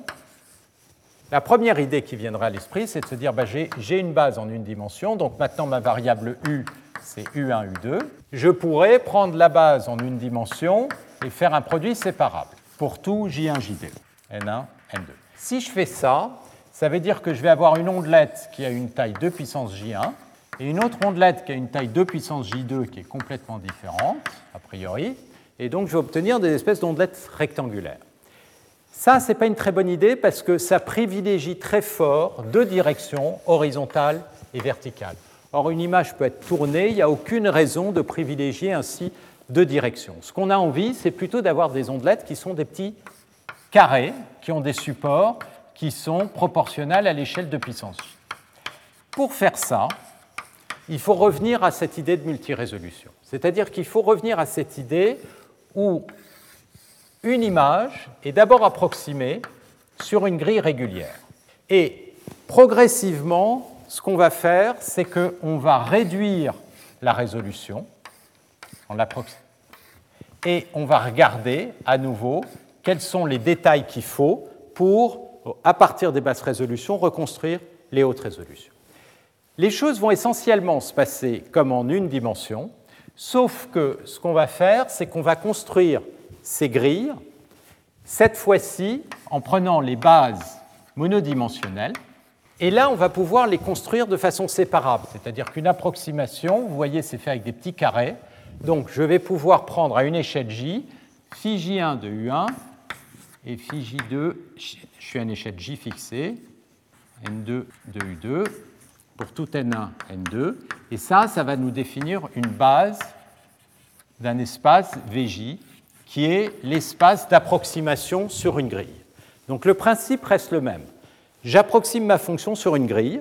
la première idée qui viendra à l'esprit, c'est de se dire bah, j'ai, j'ai une base en une dimension, donc maintenant ma variable U, c'est U un, U deux. Je pourrais prendre la base en une dimension et faire un produit séparable pour tout J un, J deux, N un, N deux. Si je fais ça, ça veut dire que je vais avoir une ondelette qui a une taille deux puissance J un et une autre ondelette qui a une taille deux puissance J deux qui est complètement différente, a priori. Et donc, je vais obtenir des espèces d'ondelettes rectangulaires. Ça, ce n'est pas une très bonne idée parce que ça privilégie très fort deux directions, horizontale et verticale. Or, une image peut être tournée, il n'y a aucune raison de privilégier ainsi deux directions. Ce qu'on a envie, c'est plutôt d'avoir des ondelettes qui sont des petits carrés, qui ont des supports qui sont proportionnels à l'échelle de puissance J. Pour faire ça, il faut revenir à cette idée de multirésolution. C'est-à-dire qu'il faut revenir à cette idée où une image est d'abord approximée sur une grille régulière. Et progressivement, ce qu'on va faire, c'est qu'on va réduire la résolution en l'approximant. Et on va regarder à nouveau quels sont les détails qu'il faut pour, à partir des basses résolutions, reconstruire les hautes résolutions. Les choses vont essentiellement se passer comme en une dimension, sauf que ce qu'on va faire, c'est qu'on va construire ces grilles, cette fois-ci en prenant les bases monodimensionnelles, et là, on va pouvoir les construire de façon séparable, c'est-à-dire qu'une approximation, vous voyez, c'est fait avec des petits carrés, donc je vais pouvoir prendre à une échelle J, phi J un de U un et phi J deux, je suis à une échelle J fixée, N deux de U deux, pour tout N un, N deux, et ça, ça va nous définir une base d'un espace V J, qui est l'espace d'approximation sur une grille. Donc le principe reste le même. J'approxime ma fonction sur une grille.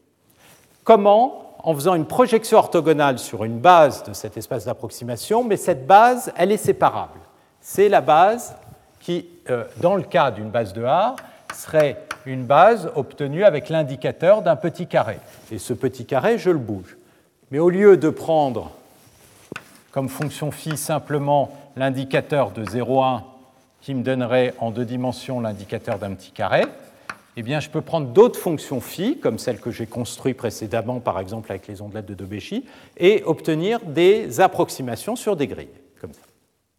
Comment? En faisant une projection orthogonale sur une base de cet espace d'approximation, mais cette base, elle est séparable. C'est la base qui, euh, dans le cas d'une base de Haar, serait une base obtenue avec l'indicateur d'un petit carré. Et ce petit carré, je le bouge. Mais au lieu de prendre comme fonction phi simplement l'indicateur de zéro virgule un qui me donnerait en deux dimensions l'indicateur d'un petit carré, eh bien, je peux prendre d'autres fonctions phi, comme celles que j'ai construites précédemment, par exemple avec les ondelettes de Debeshy, et obtenir des approximations sur des grilles, comme ça.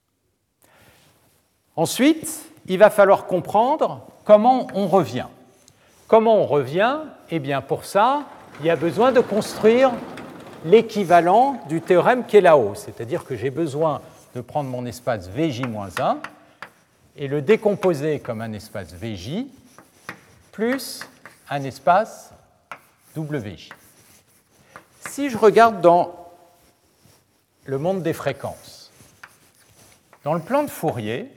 Ensuite, il va falloir comprendre comment on revient. Comment on revient? Eh bien, pour ça, il y a besoin de construire l'équivalent du théorème qui est là-haut, c'est-à-dire que j'ai besoin de prendre mon espace V J moins un et le décomposer comme un espace V J plus un espace W J. Si je regarde dans le monde des fréquences, dans le plan de Fourier,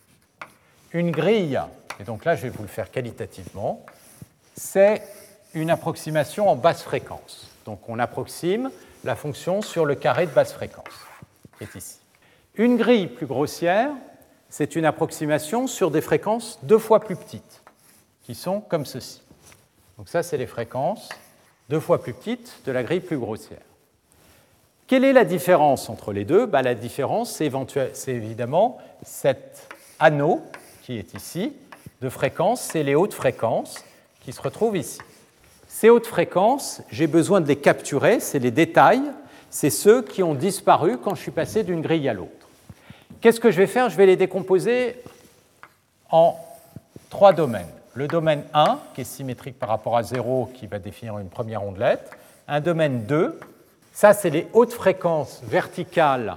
une grille, et donc là je vais vous le faire qualitativement, c'est une approximation en basse fréquence. Donc on approxime la fonction sur le carré de basse fréquence, qui est ici. Une grille plus grossière, c'est une approximation sur des fréquences deux fois plus petites, qui sont comme ceci. Donc ça, c'est les fréquences deux fois plus petites de la grille plus grossière. Quelle est la différence entre les deux? Ben, la différence, c'est, c'est évidemment cet anneau qui est ici, de fréquences, c'est les hautes fréquences qui se retrouvent ici. Ces hautes fréquences, j'ai besoin de les capturer, c'est les détails, c'est ceux qui ont disparu quand je suis passé d'une grille à l'autre. Qu'est-ce que je vais faire? Je vais les décomposer en trois domaines. Le domaine un, qui est symétrique par rapport à zéro, qui va définir une première ondelette. Un domaine deux, ça c'est les hautes fréquences verticales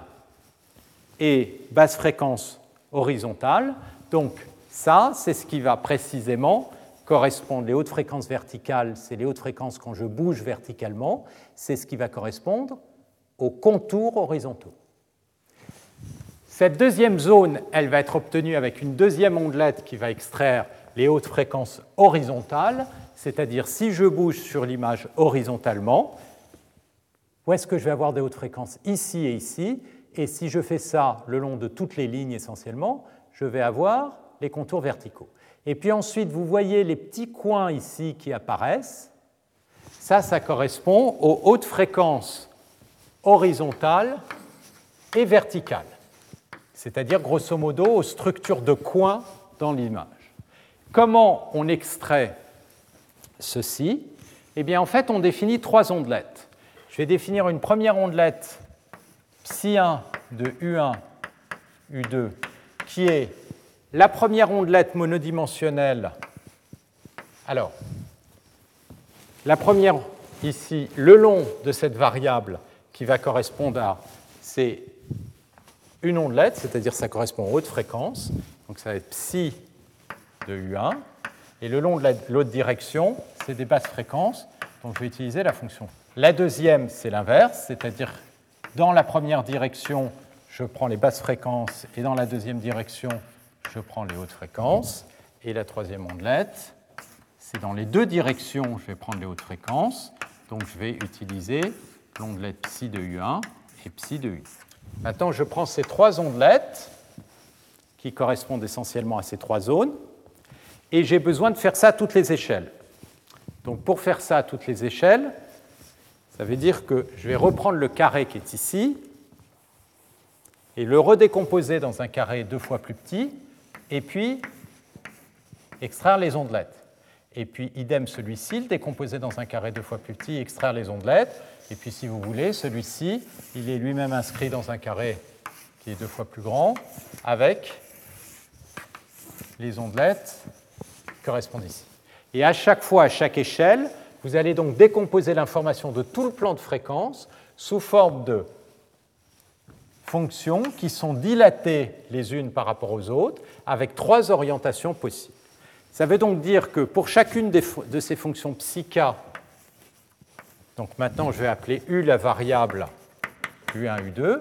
et basses fréquences horizontales. Donc ça, c'est ce qui va précisément correspondre. Les hautes fréquences verticales, c'est les hautes fréquences quand je bouge verticalement. C'est ce qui va correspondre aux contours horizontaux. Cette deuxième zone, elle va être obtenue avec une deuxième ondelette qui va extraire les hautes fréquences horizontales, c'est-à-dire si je bouge sur l'image horizontalement, où est-ce que je vais avoir des hautes fréquences? Ici et ici, et si je fais ça le long de toutes les lignes essentiellement, je vais avoir les contours verticaux. Et puis ensuite, vous voyez les petits coins ici qui apparaissent. Ça, ça correspond aux hautes fréquences horizontales et verticales, c'est-à-dire grosso modo aux structures de coins dans l'image. Comment on extrait ceci? Eh bien, en fait, on définit trois ondelettes. Je vais définir une première ondelette psi un de U un, U deux, qui est la première ondelette monodimensionnelle. Alors, la première ici, le long de cette variable qui va correspondre à, c'est une ondelette, c'est-à-dire ça correspond aux hautes fréquences, donc ça va être psi de U un, et le long de l'autre direction, c'est des basses fréquences, donc je vais utiliser la fonction. La deuxième, c'est l'inverse, c'est-à-dire dans la première direction, je prends les basses fréquences, et dans la deuxième direction, je prends les hautes fréquences. Et la troisième ondelette, c'est dans les deux directions, je vais prendre les hautes fréquences, donc je vais utiliser l'ondelette psi de U un et psi de U. Maintenant, je prends ces trois ondelettes, qui correspondent essentiellement à ces trois zones, et j'ai besoin de faire ça à toutes les échelles. Donc pour faire ça à toutes les échelles, ça veut dire que je vais reprendre le carré qui est ici et le redécomposer dans un carré deux fois plus petit, et puis extraire les ondelettes. Et puis idem celui-ci, le décomposer dans un carré deux fois plus petit, extraire les ondelettes. Et puis si vous voulez, celui-ci, il est lui-même inscrit dans un carré qui est deux fois plus grand, avec les ondelettes qui correspondent ici. Et à chaque fois, à chaque échelle, vous allez donc décomposer l'information de tout le plan de fréquence sous forme de fonctions qui sont dilatées les unes par rapport aux autres, avec trois orientations possibles. Ça veut donc dire que pour chacune de ces fonctions psi k, donc maintenant je vais appeler U la variable U un, U deux,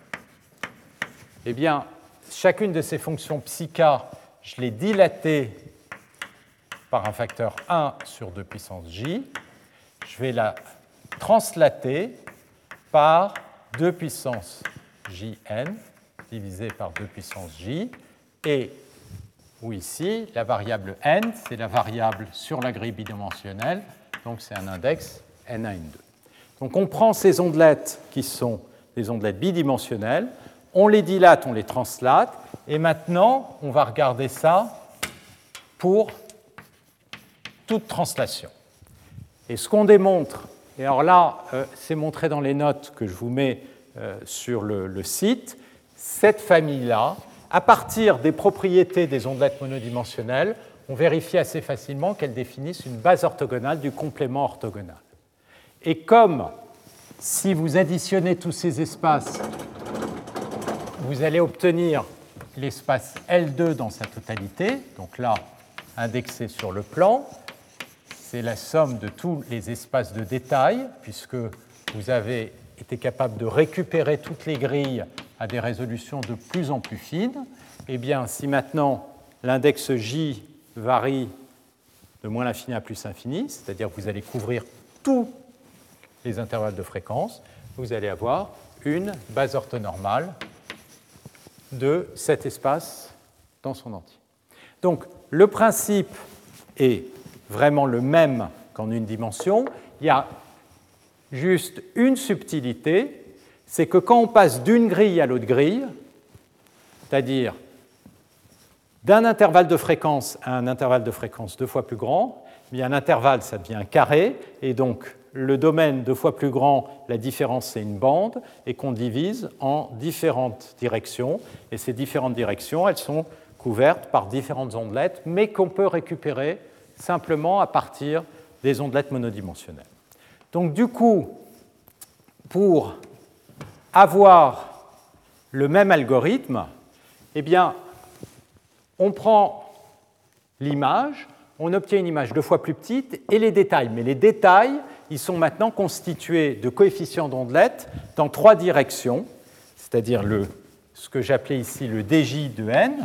eh bien, chacune de ces fonctions psi k, je l'ai dilatée par un facteur un sur deux puissance j. Je vais la translater par deux puissance jn divisé par deux puissance j, et où ici, la variable n, c'est la variable sur la grille bidimensionnelle, donc c'est un index n un, n deux. Donc on prend ces ondelettes qui sont des ondelettes bidimensionnelles, on les dilate, on les translate, et maintenant on va regarder ça pour toute translation. Et ce qu'on démontre, et alors là, euh, c'est montré dans les notes que je vous mets euh, sur le, le site, cette famille-là, à partir des propriétés des ondelettes monodimensionnelles, on vérifie assez facilement qu'elles définissent une base orthogonale du complément orthogonal. Et comme si vous additionnez tous ces espaces, vous allez obtenir l'espace L deux dans sa totalité, donc là, indexé sur le plan, c'est la somme de tous les espaces de détail, puisque vous avez été capable de récupérer toutes les grilles à des résolutions de plus en plus fines. Eh bien, si maintenant l'index J varie de moins l'infini à plus l'infini, c'est-à-dire que vous allez couvrir tous les intervalles de fréquence, vous allez avoir une base orthonormale de cet espace dans son entier. Donc, le principe est vraiment le même qu'en une dimension. Il y a juste une subtilité, c'est que quand on passe d'une grille à l'autre grille, c'est-à-dire d'un intervalle de fréquence à un intervalle de fréquence deux fois plus grand, bien un intervalle, ça devient un carré, et donc le domaine deux fois plus grand, la différence, c'est une bande, et qu'on divise en différentes directions. Et ces différentes directions, elles sont couvertes par différentes ondelettes, mais qu'on peut récupérer simplement à partir des ondelettes monodimensionnelles. Donc du coup, pour avoir le même algorithme, eh bien, on prend l'image, on obtient une image deux fois plus petite et les détails. Mais les détails, ils sont maintenant constitués de coefficients d'ondelettes dans trois directions, c'est-à-dire le, ce que j'appelais ici le D J de n.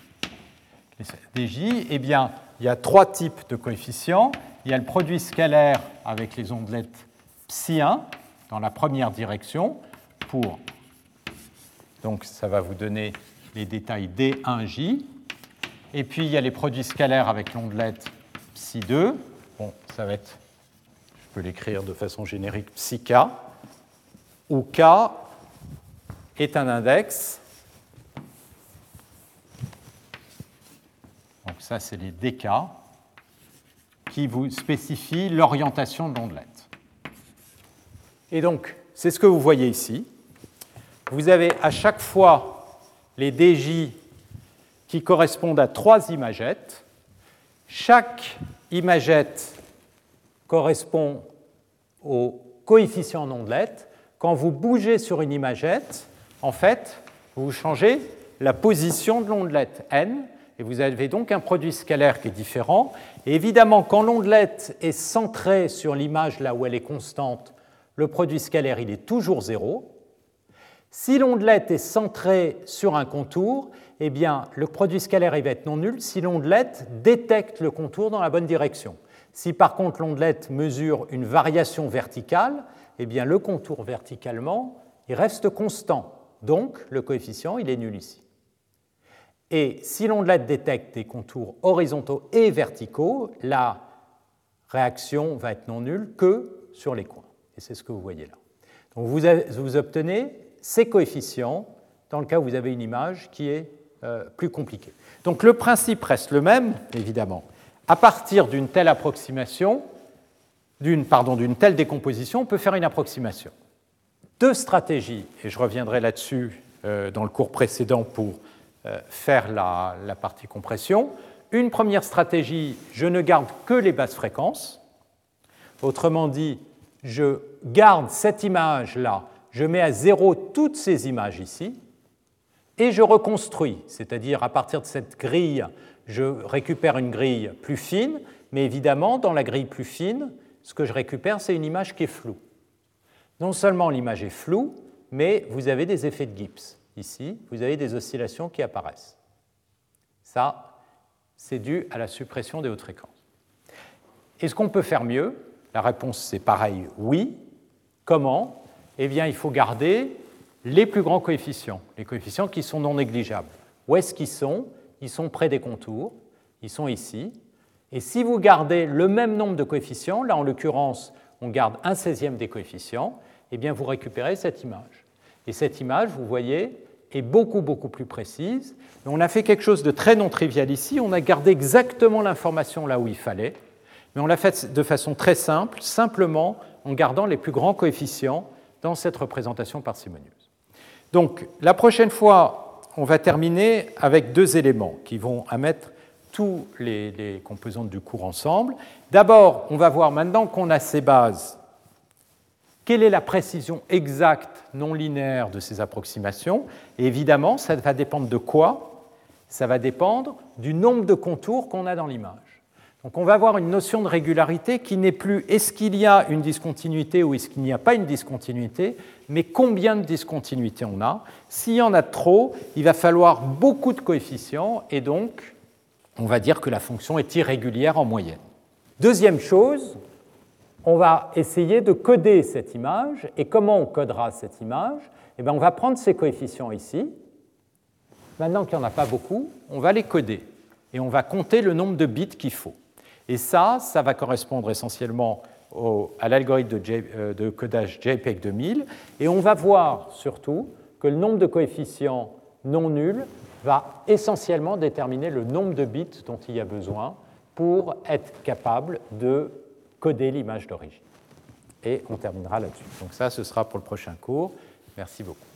D J, eh bien, il y a trois types de coefficients. Il y a le produit scalaire avec les ondelettes psi un dans la première direction pour, donc ça va vous donner les détails D un J. Et puis il y a les produits scalaires avec l'ondelette psi deux. Bon, ça va être, je peux l'écrire de façon générique, psi k, où k est un index. Donc ça, c'est les D K qui vous spécifient l'orientation de l'ondelette. Et donc, c'est ce que vous voyez ici. Vous avez à chaque fois les D J qui correspondent à trois imagettes. Chaque imagette correspond au coefficient d'ondelette. Quand vous bougez sur une imagette, en fait, vous changez la position de l'ondelette n, et vous avez donc un produit scalaire qui est différent. Et évidemment, quand l'ondelette est centrée sur l'image là où elle est constante, le produit scalaire il est toujours zéro. Si l'ondelette est centrée sur un contour, eh bien, le produit scalaire il va être non nul si l'ondelette détecte le contour dans la bonne direction. Si par contre l'ondelette mesure une variation verticale, eh bien, le contour verticalement il reste constant. Donc, le coefficient il est nul ici. Et si l'ondelette détecte des contours horizontaux et verticaux, la réaction va être non nulle que sur les coins. Et c'est ce que vous voyez là. Donc vous, avez, vous obtenez ces coefficients dans le cas où vous avez une image qui est euh, plus compliquée. Donc le principe reste le même, évidemment. À partir d'une telle approximation, d'une, pardon, d'une telle décomposition, on peut faire une approximation. Deux stratégies, et je reviendrai là-dessus euh, dans le cours précédent pour faire la, la partie compression. Une première stratégie, je ne garde que les basses fréquences. Autrement dit, je garde cette image-là, je mets à zéro toutes ces images ici, et je reconstruis, c'est-à-dire à partir de cette grille, je récupère une grille plus fine, mais évidemment, dans la grille plus fine, ce que je récupère, c'est une image qui est floue. Non seulement l'image est floue, mais vous avez des effets de Gibbs. Ici, vous avez des oscillations qui apparaissent. Ça, c'est dû à la suppression des hautes fréquences. Est-ce qu'on peut faire mieux? La réponse, c'est pareil, oui. Comment? Eh bien, il faut garder les plus grands coefficients, les coefficients qui sont non négligeables. Où est-ce qu'ils sont? Ils sont près des contours, ils sont ici. Et si vous gardez le même nombre de coefficients, là en l'occurrence, on garde un seizième des coefficients, eh bien, vous récupérez cette image. Et cette image, vous voyez, est beaucoup, beaucoup plus précise. Et on a fait quelque chose de très non trivial ici. On a gardé exactement l'information là où il fallait. mais on l'a fait de façon très simple, simplement en gardant les plus grands coefficients dans cette représentation parcimonieuse. Donc, la prochaine fois, on va terminer avec deux éléments qui vont mettre tous les, les composantes du cours ensemble. D'abord, on va voir, maintenant qu'on a ces bases, quelle est la précision exacte non linéaire de ces approximations. Et évidemment, ça va dépendre de quoi? Ça va dépendre du nombre de contours qu'on a dans l'image. Donc on va avoir une notion de régularité qui n'est plus est-ce qu'il y a une discontinuité ou est-ce qu'il n'y a pas une discontinuité, mais combien de discontinuités on a. S'il y en a trop, il va falloir beaucoup de coefficients et donc on va dire que la fonction est irrégulière en moyenne. Deuxième chose, on va essayer de coder cette image. Et comment on codera cette image? Eh bien, on va prendre ces coefficients ici. Maintenant qu'il n'y en a pas beaucoup, on va les coder. Et on va compter le nombre de bits qu'il faut. Et ça, ça va correspondre essentiellement au, à l'algorithme de, J, euh, de codage JPEG deux mille. Et on va voir surtout que le nombre de coefficients non nuls va essentiellement déterminer le nombre de bits dont il y a besoin pour être capable de coder l'image d'origine. Et on terminera là-dessus. Donc ça, ce sera pour le prochain cours. Merci beaucoup.